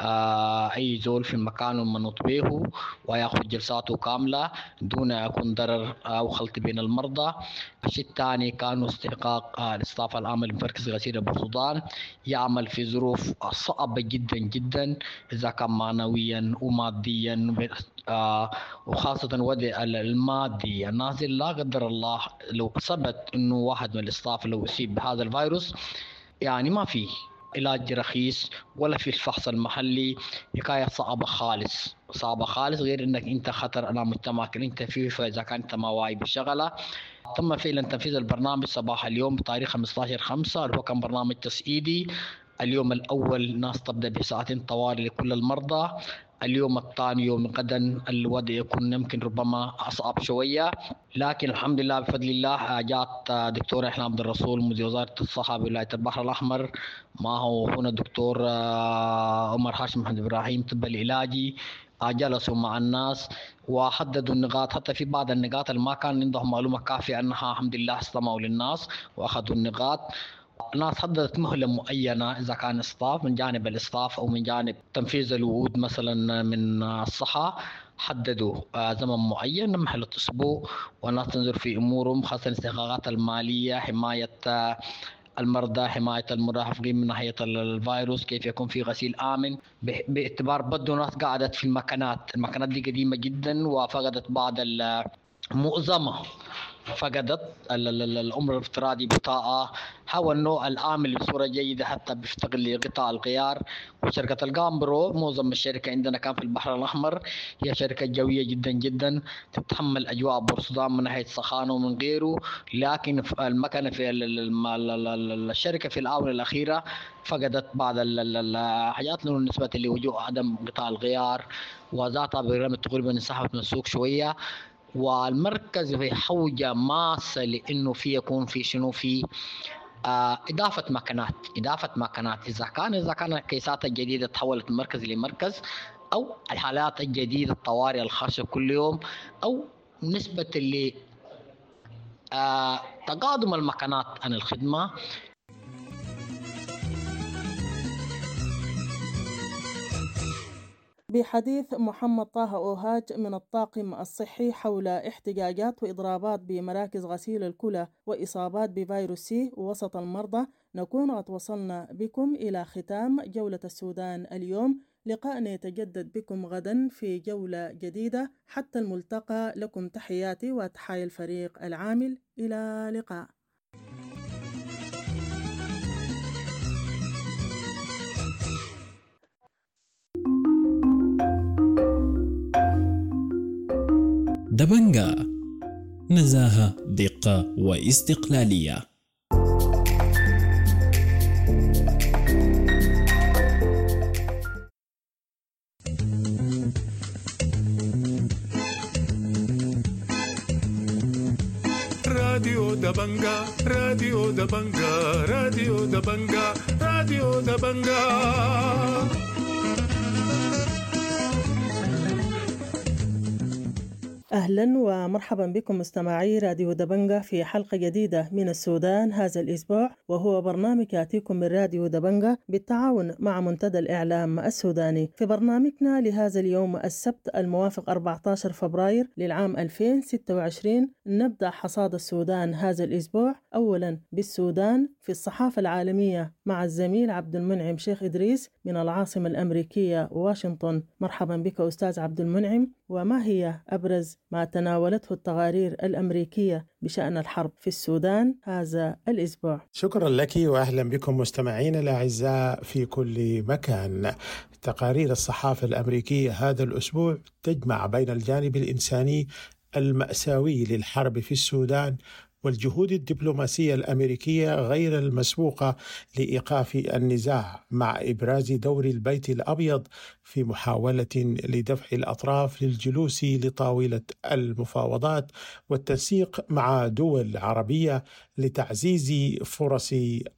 آه أي زول في مكانه المنوط به، ويأخذ جلساته كاملة دون يكون ضرر أو خلط بين المرضى. الشيء الثاني كانوا استحقاق آه الاستاف العامل بمركز غسيل بورسودان يعمل في ظروف صعبة جدا جدا إذا كان معنويا وماديا، آه وخاصة وضع المادي النازل. لا قدر الله لو ثبت إنه واحد من الاستاف لو أصيب بهذا الفيروس يعني ما فيه علاج رخيص ولا في الفحص المحلي، حكاية صعبة خالص صعبة خالص، غير انك انت خطر على مجتمعك اللي انت فيه. فاذا كنت ما واعي بالشغلة تم فعلا تنفيذ البرنامج صباح اليوم بتاريخ خمسة عشر خمسة اللي هو كان برنامج تسعيدي. اليوم الاول ناس تبدا بساعتين طوارئ لكل المرضى. اليوم الثاني يوم غدا الوضع يكون يمكن ربما اصعب شويه، لكن الحمد لله بفضل الله جات دكتور احلام عبد الرسول مدير وزاره الصحه بولايه البحر الاحمر، معه هنا دكتور عمر هاشم محمد ابراهيم طب العلاجي، جلسوا مع الناس وحددوا النقاط. حتى في بعض النقاط اللي ما كان عندهم معلومه كافيه انها الحمد لله استمعوا للناس واخذوا النقاط. الناس حددت مهلة معينة إذا كان إصطاف من جانب الإصطاف أو من جانب تنفيذ الوعود مثلا من الصحة، حددوا زمن معين محل أسبوع والناس تنظر في أمورهم، خاصة الاستحقاقات المالية، حماية المرضى، حماية المرافقين من ناحية الفيروس، كيف يكون في غسيل آمن، باعتبار بدو ناس قعدت في المكانات المكانات دي قديمة جدا وفقدت بعض المؤظمة، فقدت العمر الافتراضي بطاقة. حاول النوع العامل بصورة جيدة حتى بيفتقد لقطاع الغيار. وشركة الجامبرو معظم الشركة عندنا كان في البحر الأحمر هي شركة جوية جدا جدا تتحمل أجواء بورسودان من ناحية سخانة ومن غيره، لكن المكنة في الشركة في الآونة الأخيرة فقدت بعض الحاجات بالنسبة لوجوه عدم قطاع الغيار، وذاتها برغم تقريبا انسحبت من السوق شوية. والمركز في حوجة ماسة لأنه في يكون في شنو في آه إضافة مكانات إضافة مكانات إذا كان إذا كان الكيسات الجديدة تحولت من مركز لمركز، أو الحالات الجديدة الطوارئ الخاصة كل يوم، أو نسبة اللي آه تقادم المكانات عن الخدمة. بحديث محمد طه أوهاج من الطاقم الصحي حول احتجاجات وإضرابات بمراكز غسيل الكلى وإصابات بفيروس سي وسط المرضى، نكون قد وصلنا بكم إلى ختام جولة السودان اليوم. لقاءنا يتجدد بكم غدا في جولة جديدة. حتى الملتقى، لكم تحياتي وتحايا الفريق العامل. إلى لقاء. دبنجا، نزاهة، دقة واستقلالية. راديو دبنجا راديو دبنجا راديو دبنجا راديو دبنجا. أهلا ومرحبا بكم مستمعي راديو دبنجا في حلقة جديدة من السودان هذا الأسبوع، وهو برنامج يأتيكم من راديو دبنجا بالتعاون مع منتدى الإعلام السوداني. في برنامجنا لهذا اليوم السبت الموافق أربعة عشر فبراير للعام ألفين وستة وعشرين نبدأ حصاد السودان هذا الأسبوع أولا بالسودان في الصحافة العالمية مع الزميل عبد المنعم شيخ إدريس من العاصمة الأمريكية واشنطن. مرحبا بك أستاذ عبد المنعم، وما هي أبرز ما تناولته التقارير الأمريكية بشأن الحرب في السودان هذا الأسبوع؟ شكرا لك وأهلا بكم مستمعين الأعزاء في كل مكان. تقارير الصحافة الأمريكية هذا الأسبوع تجمع بين الجانب الإنساني المأساوي للحرب في السودان والجهود الدبلوماسية الأمريكية غير المسبوقة لإيقاف النزاع، مع إبراز دور البيت الأبيض في محاولة لدفع الأطراف للجلوس لطاولة المفاوضات والتنسيق مع دول عربية لتعزيز فرص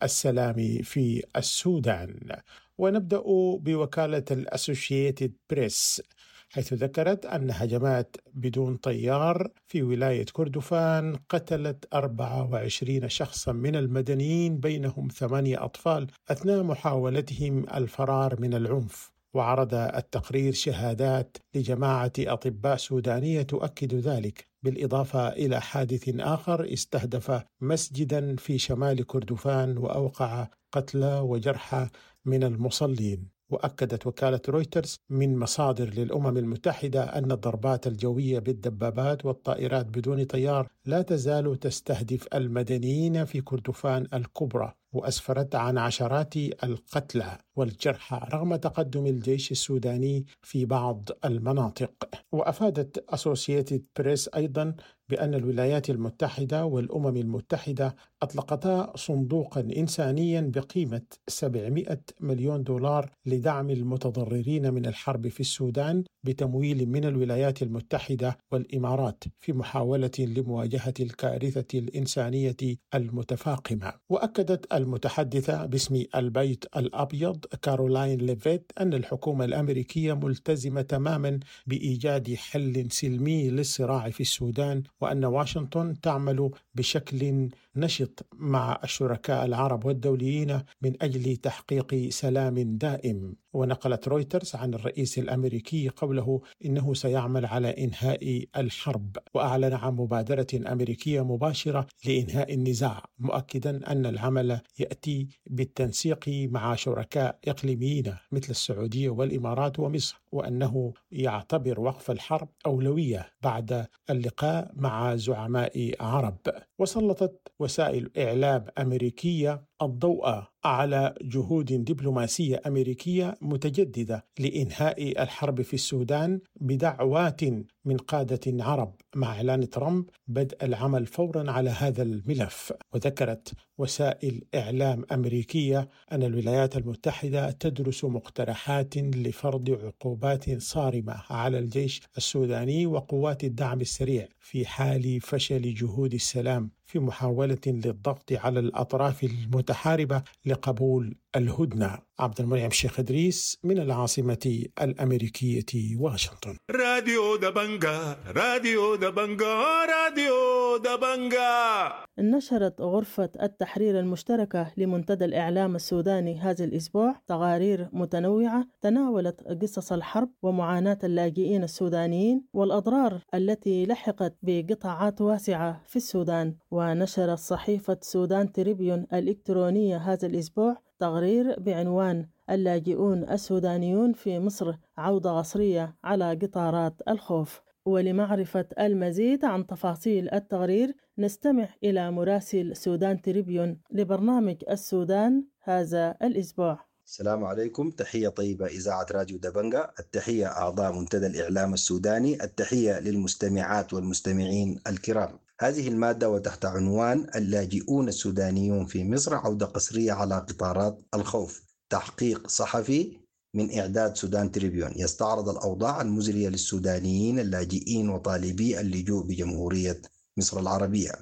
السلام في السودان. ونبدأ بوكالة الأسوشيتد بريس، حيث ذكرت أن هجمات بدون طيار في ولاية كردفان قتلت أربعة وعشرين شخصا من المدنيين بينهم ثمانية أطفال أثناء محاولتهم الفرار من العنف. وعرض التقرير شهادات لجماعة أطباء سودانية تؤكد ذلك، بالإضافة إلى حادث آخر استهدف مسجدا في شمال كردفان وأوقع قتلى وجرحى من المصلين. وأكدت وكالة رويترز من مصادر للأمم المتحدة أن الضربات الجوية بالدبابات والطائرات بدون طيار لا تزال تستهدف المدنيين في كردفان الكبرى، وأسفرت عن عشرات القتلى والجرحى رغم تقدم الجيش السوداني في بعض المناطق. وأفادت أسوسييتد بريس أيضا بأن الولايات المتحدة والأمم المتحدة أطلقتا صندوقا إنسانيا بقيمة سبعمائة مليون دولار لدعم المتضررين من الحرب في السودان بتمويل من الولايات المتحدة والإمارات في محاولة لمواجهة الكارثة الإنسانية المتفاقمة. وأكدت المتحدثة باسم البيت الأبيض كارولاين ليفيت أن الحكومة الأمريكية ملتزمة تماما بإيجاد حل سلمي للصراع في السودان، وأن واشنطن تعمل بشكل نشط مع الشركاء العرب والدوليين من أجل تحقيق سلام دائم. ونقلت رويترز عن الرئيس الأمريكي قوله إنه سيعمل على إنهاء الحرب، وأعلن عن مبادرة أمريكية مباشرة لإنهاء النزاع، مؤكدا أن العمل يأتي بالتنسيق مع شركاء إقليميين مثل السعودية والإمارات ومصر، وأنه يعتبر وقف الحرب أولوية بعد اللقاء مع زعماء عرب. وسلطت وسائل إعلام أمريكية الضوء على جهود دبلوماسية أمريكية متجددة لإنهاء الحرب في السودان بدعوات من قادة عرب، مع إعلان ترامب بدء العمل فورا على هذا الملف. وذكرت وسائل إعلام أمريكية أن الولايات المتحدة تدرس مقترحات لفرض عقوبات صارمة على الجيش السوداني وقوات الدعم السريع في حال فشل جهود السلام في محاولة للضغط على الأطراف المتحاربة لقبول الهدنة. عبد المنعم شيخ إدريس من العاصمة الأمريكية واشنطن. راديو دبنجا راديو دبنجا راديو دبنجا. نشرت غرفة التحرير المشتركة لمنتدى الإعلام السوداني هذا الأسبوع تقارير متنوعة تناولت قصص الحرب ومعاناة اللاجئين السودانيين والأضرار التي لحقت بقطاعات واسعة في السودان. ونشرت صحيفة سودان تريبيون الإلكترونية هذا الأسبوع تقرير بعنوان اللاجئون السودانيون في مصر عودة عصرية على قطارات الخوف. ولمعرفة المزيد عن تفاصيل التقرير نستمع إلى مراسل سودان تريبيون لبرنامج السودان هذا الأسبوع. السلام عليكم، تحية طيبة إذاعة راديو دبنجا، التحية أعضاء منتدى الإعلام السوداني، التحية للمستمعات والمستمعين الكرام. هذه المادة وتحت عنوان اللاجئون السودانيون في مصر عودة قسرية على قطارات الخوف، تحقيق صحفي من إعداد سودان تريبيون يستعرض الأوضاع المزرية للسودانيين اللاجئين وطالبي اللجوء بجمهورية مصر العربية.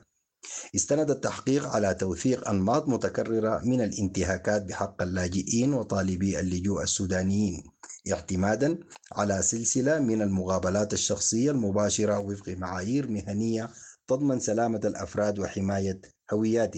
استند التحقيق على توثيق أنماط متكررة من الانتهاكات بحق اللاجئين وطالبي اللجوء السودانيين، اعتمادا على سلسلة من المقابلات الشخصية المباشرة وفق معايير مهنية تضمن سلامة الأفراد وحماية هوياتهم.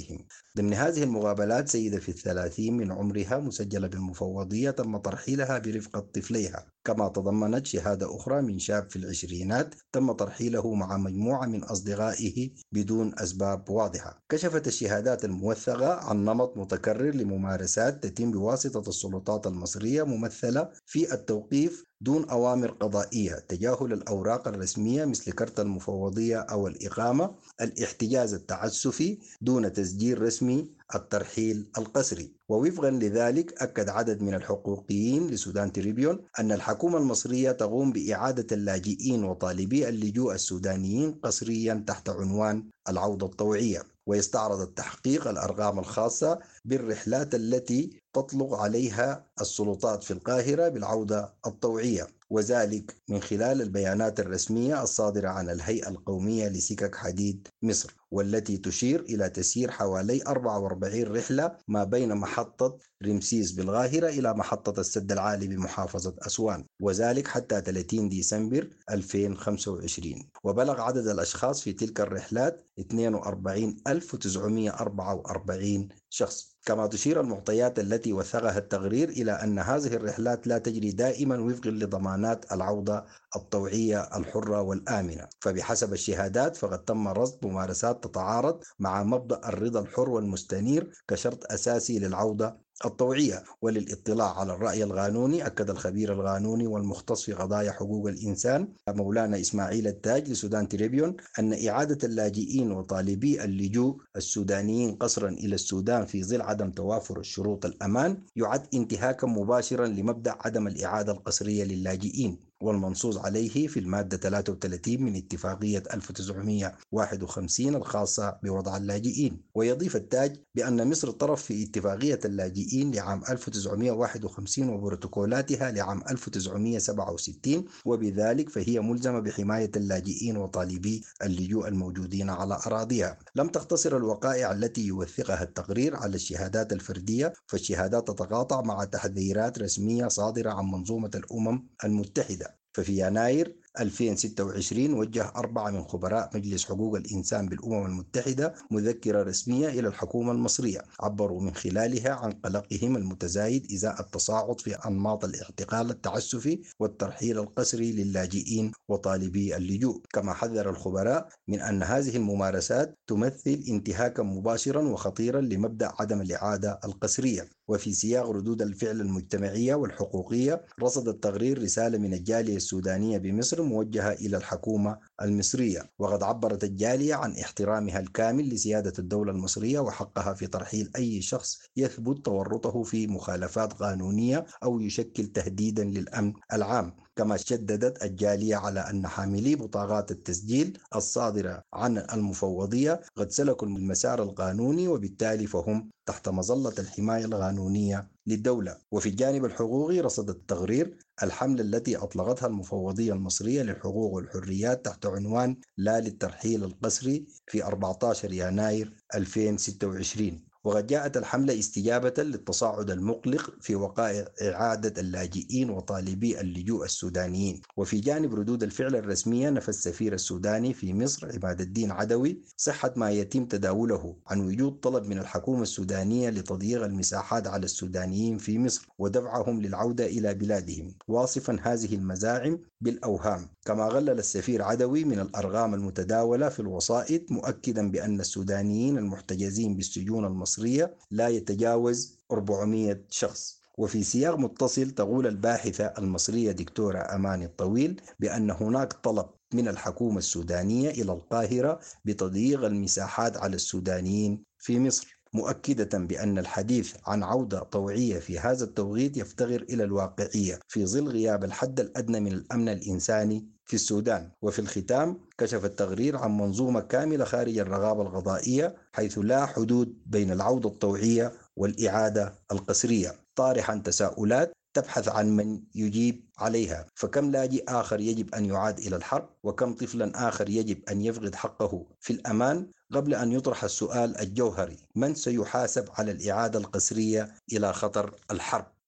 ضمن هذه المقابلات سيدة في الثلاثين من عمرها مسجلة بالمفوضية تم ترحيلها برفقة طفليها، كما تضمنت شهادة أخرى من شاب في العشرينات تم ترحيله مع مجموعة من أصدقائه بدون أسباب واضحة. كشفت الشهادات الموثقة عن نمط متكرر لممارسات تتم بواسطة السلطات المصرية ممثلة في التوقيف دون أوامر قضائية، تجاهل الأوراق الرسمية مثل كرت المفوضية أو الإقامة، الاحتجاز التعسفي دون تسجيل رسمي، الترحيل القسري. ووفقا لذلك أكد عدد من الحقوقيين لسودان تريبيون أن الحكومة المصرية تقوم بإعادة اللاجئين وطالبي اللجوء السودانيين قسريا تحت عنوان العودة الطوعية، ويستعرض التحقيق الأرقام الخاصة بالرحلات التي تطلق عليها السلطات في القاهرة بالعودة الطوعية، وذلك من خلال البيانات الرسمية الصادرة عن الهيئة القومية لسكك حديد مصر، والتي تشير إلى تسيير حوالي أربعة وأربعين رحلة ما بين محطة رمسيس بالقاهرة إلى محطة السد العالي بمحافظة أسوان، وذلك حتى ثلاثين ديسمبر ألفين وخمسة وعشرين. وبلغ عدد الأشخاص في تلك الرحلات اثنين وأربعين ألف وتسعمائة وأربعة وأربعين شخص. كما تشير المعطيات التي وثقها التقرير إلى أن هذه الرحلات لا تجري دائما وفقا لضمانات العودة الطوعية الحرة والآمنة، فبحسب الشهادات فقد تم رصد ممارسات تتعارض مع مبدأ الرضا الحر والمستنير كشرط أساسي للعودة الطوعية. وللاطلاع على الرأي القانوني، أكد الخبير القانوني والمختص في قضايا حقوق الإنسان مولانا إسماعيل التاج لسودان تريبيون أن إعادة اللاجئين وطالبي اللجوء السودانيين قسرا إلى السودان في ظل عدم توافر الشروط الأمان يعد انتهاكا مباشرا لمبدأ عدم الإعادة القسرية للاجئين، والمنصوص عليه في المادة ثلاثة وثلاثين من اتفاقية ألف وتسعمائة وواحد وخمسين الخاصة بوضع اللاجئين. ويضيف التاج بأن مصر طرف في اتفاقية اللاجئين لعام ألف وتسعمائة وواحد وخمسين وبروتوكولاتها لعام ألف وتسعمائة وسبعة وستين، وبذلك فهي ملزمة بحماية اللاجئين وطالبي اللجوء الموجودين على أراضيها. لم تقتصر الوقائع التي يوثقها التقرير على الشهادات الفردية، فالشهادات تتقاطع مع تحذيرات رسمية صادرة عن منظومة الأمم المتحدة. ففي يناير ألفين وستة وعشرين وجه أربعة من خبراء مجلس حقوق الإنسان بالأمم المتحدة مذكرة رسمية إلى الحكومة المصرية عبروا من خلالها عن قلقهم المتزايد إزاء التصاعد في أنماط الاعتقال التعسفي والترحيل القسري للاجئين وطالبي اللجوء. كما حذر الخبراء من أن هذه الممارسات تمثل انتهاكا مباشرا وخطيرا لمبدأ عدم الإعادة القسرية. وفي سياق ردود الفعل المجتمعية والحقوقية، رصد التقرير رسالة من الجالية السودانية بمصر موجهة إلى الحكومة المصرية، وقد عبرت الجالية عن احترامها الكامل لسيادة الدولة المصرية وحقها في ترحيل أي شخص يثبت تورطه في مخالفات قانونية أو يشكل تهديدا للأمن العام. كما شددت الجالية على أن حاملي بطاقات التسجيل الصادرة عن المفوضية قد سلكوا المسار القانوني، وبالتالي فهم تحت مظلة الحماية القانونية للدولة. وفي الجانب الحقوقي، رصد التقرير الحملة التي أطلقتها المفوضية المصرية للحقوق والحريات تحت عنوان لا للترحيل القسري في أربعة عشر يناير ألفين وستة وعشرين، وقد جاءت الحملة استجابة للتصاعد المقلق في وقائع إعادة اللاجئين وطالبي اللجوء السودانيين. وفي جانب ردود الفعل الرسمية، نفى السفير السوداني في مصر عماد الدين عدوي صحة ما يتم تداوله عن وجود طلب من الحكومة السودانية لتضييق المساحات على السودانيين في مصر ودفعهم للعودة إلى بلادهم، واصفا هذه المزاعم بالأوهام. كما غلل السفير عدوي من الأرقام المتداولة في الوسائط، مؤكدا بأن السودانيين المحتجزين بالسجون المصرية لا يتجاوز أربعمائة شخص. وفي سياق متصل، تقول الباحثة المصرية دكتورة أماني الطويل بأن هناك طلب من الحكومة السودانية إلى القاهرة بتضييق المساحات على السودانيين في مصر، مؤكدة بأن الحديث عن عودة طوعية في هذا التوقيت يفتقر إلى الواقعية في ظل غياب الحد الأدنى من الأمن الإنساني في السودان. وفي الختام، كشف التقرير عن منظومة كاملة خارج الرقابة القضائية، حيث لا حدود بين العودة الطوعية والإعادة القسرية، طارحا تساؤلات تبحث عن من يجيب عليها. فكم لاجئ آخر يجب أن يعاد إلى الحرب؟ وكم طفلا آخر يجب أن يفقد حقه في الأمان؟ قبل أن يطرح السؤال الجوهري: من سيحاسب على الإعادة القسرية إلى خطر الحرب؟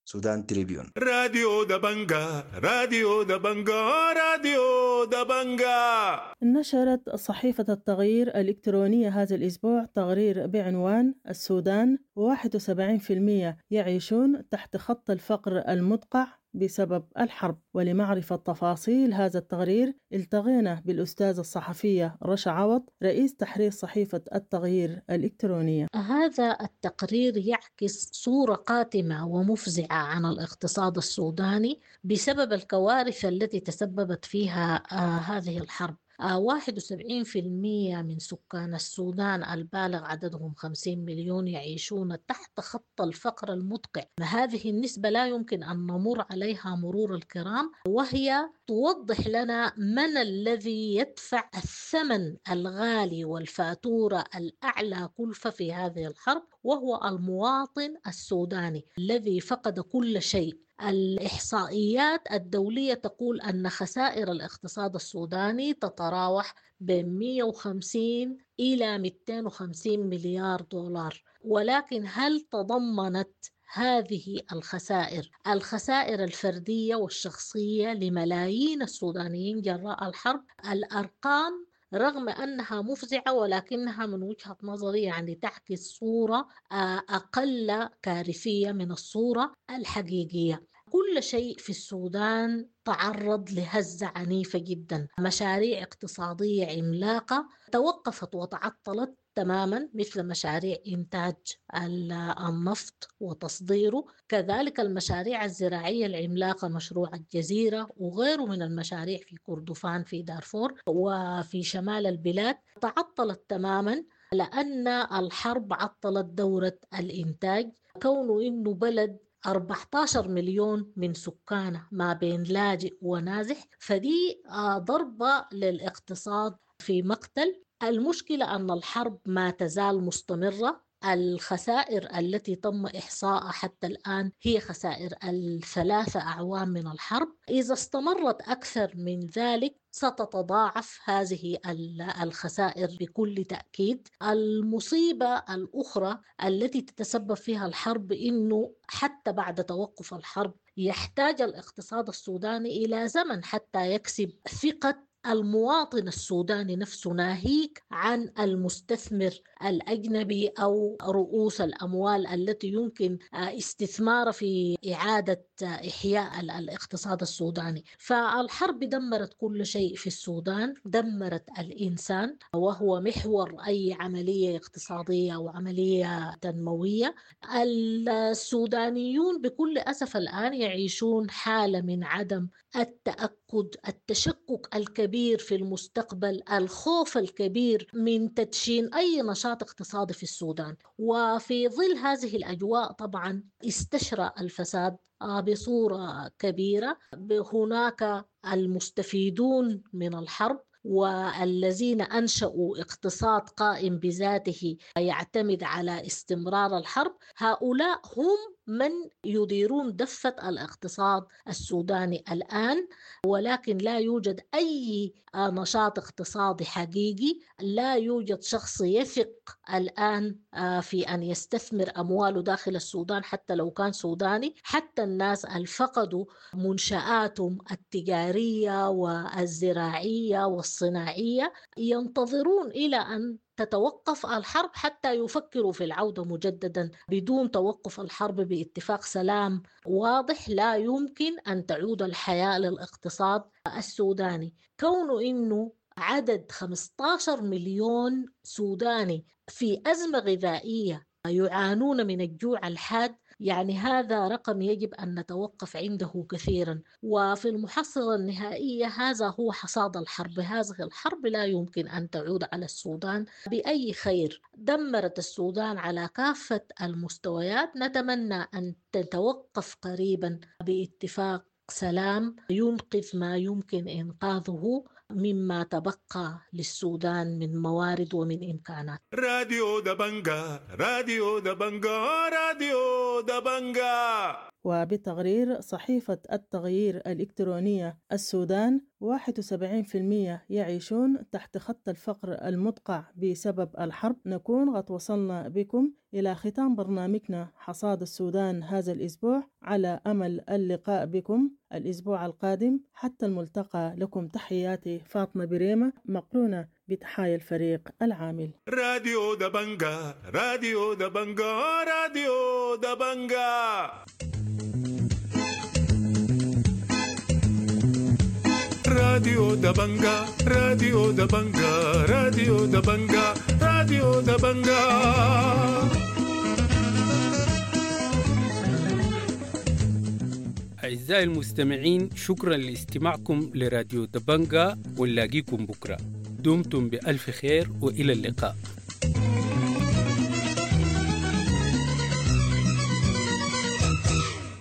سودان تريبيون. راديو دبنجا راديو دبنجا راديو دبنجا. نشرت صحيفة التغيير الإلكترونية هذا الأسبوع تقرير بعنوان السودان واحد وسبعين بالمئة يعيشون تحت خط الفقر المدقع بسبب الحرب. ولمعرفة تفاصيل هذا التقرير التقينا بالأستاذة الصحفية رشا عوض رئيس تحرير صحيفة التغيير الإلكترونية. هذا التقرير يعكس صورة قاتمة ومفزعة عن الاقتصاد السوداني بسبب الكوارث التي تسببت فيها آه هذه الحرب. واحد وسبعين بالمئة من سكان السودان البالغ عددهم خمسين مليون يعيشون تحت خط الفقر المدقع. هذه النسبة لا يمكن أن نمر عليها مرور الكرام، وهي توضح لنا من الذي يدفع الثمن الغالي والفاتورة الأعلى كلفة في هذه الحرب، وهو المواطن السوداني الذي فقد كل شيء. الإحصائيات الدولية تقول أن خسائر الاقتصاد السوداني تتراوح بين مئة وخمسين إلى مئتين وخمسين مليار دولار، ولكن هل تضمنت هذه الخسائر الخسائر الفردية والشخصية لملايين السودانيين جراء الحرب؟ الأرقام رغم أنها مفزعة ولكنها من وجهة نظري يعني تعكس صورة أقل كارثية من الصورة الحقيقية. كل شيء في السودان تعرض لهزة عنيفة جدا. مشاريع اقتصادية عملاقة توقفت وتعطلت تماما، مثل مشاريع إنتاج النفط وتصديره، كذلك المشاريع الزراعية العملاقة مشروع الجزيرة وغيره من المشاريع في كردفان في دارفور وفي شمال البلاد تعطلت تماما لأن الحرب عطلت دورة الإنتاج. كونه إنه بلد أربعة عشر مليون من سكانه ما بين لاجئ ونازح، فدي ضربة للاقتصاد في مقتل. المشكلة أن الحرب ما تزال مستمرة. الخسائر التي تم إحصاءها حتى الآن هي خسائر الثلاثة أعوام من الحرب. إذا استمرت أكثر من ذلك ستتضاعف هذه الخسائر بكل تأكيد. المصيبة الأخرى التي تتسبب فيها الحرب إنه حتى بعد توقف الحرب يحتاج الاقتصاد السوداني إلى زمن حتى يكسب ثقة المواطن السوداني نفسه، ناهيك عن المستثمر الأجنبي أو رؤوس الأموال التي يمكن استثمار في إعادة إحياء الاقتصاد السوداني. فالحرب دمرت كل شيء في السودان، دمرت الإنسان وهو محور أي عملية اقتصادية أو عملية تنموية. السودانيون بكل أسف الآن يعيشون حالة من عدم التأكد، التشكك الكبير في المستقبل، الخوف الكبير من تدشين أي نشاط اقتصادي في السودان. وفي ظل هذه الأجواء طبعا استشرى الفساد بصورة كبيرة. هناك المستفيدون من الحرب والذين أنشأوا اقتصاد قائم بذاته يعتمد على استمرار الحرب، هؤلاء هم من يديرون دفة الاقتصاد السوداني الآن. ولكن لا يوجد أي نشاط اقتصادي حقيقي، لا يوجد شخص يثق الآن في أن يستثمر أمواله داخل السودان حتى لو كان سوداني. حتى الناس الفقدوا منشآتهم التجارية والزراعية والصناعية ينتظرون إلى أن تتوقف الحرب حتى يفكروا في العودة مجددا. بدون توقف الحرب باتفاق سلام واضح لا يمكن أن تعود الحياة للاقتصاد السوداني. كونه إنه عدد خمسة عشر مليون سوداني في أزمة غذائية يعانون من الجوع الحاد، يعني هذا رقم يجب أن نتوقف عنده كثيرا. وفي المحصلة النهائية هذا هو حصاد الحرب. هذه الحرب لا يمكن أن تعود على السودان بأي خير. دمرت السودان على كافة المستويات. نتمنى أن تتوقف قريبا باتفاق سلام ينقذ ما يمكن إنقاذه مما تبقى للسودان من موارد ومن إمكانات. راديو دبنجا راديو دبنجا راديو دبنجا. وبتقرير صحيفة التغيير الإلكترونية السودان واحد وسبعين بالمئة يعيشون تحت خط الفقر المدقع بسبب الحرب. نكون قد وصلنا بكم إلى ختام برنامجنا حصاد السودان هذا الأسبوع، على أمل اللقاء بكم الأسبوع القادم. حتى الملتقى، لكم تحياتي فاطمة بريمة مقرونة بتحايا الفريق العامل. راديو دبنجا راديو دبنجا راديو دبنجا راديو دبنجا راديو دبنجا راديو دبنجا راديو دبنجا. أعزائي المستمعين، شكرا لاستماعكم لراديو دبنجا، ونلاقيكم بكرة. دمتم بألف خير وإلى اللقاء.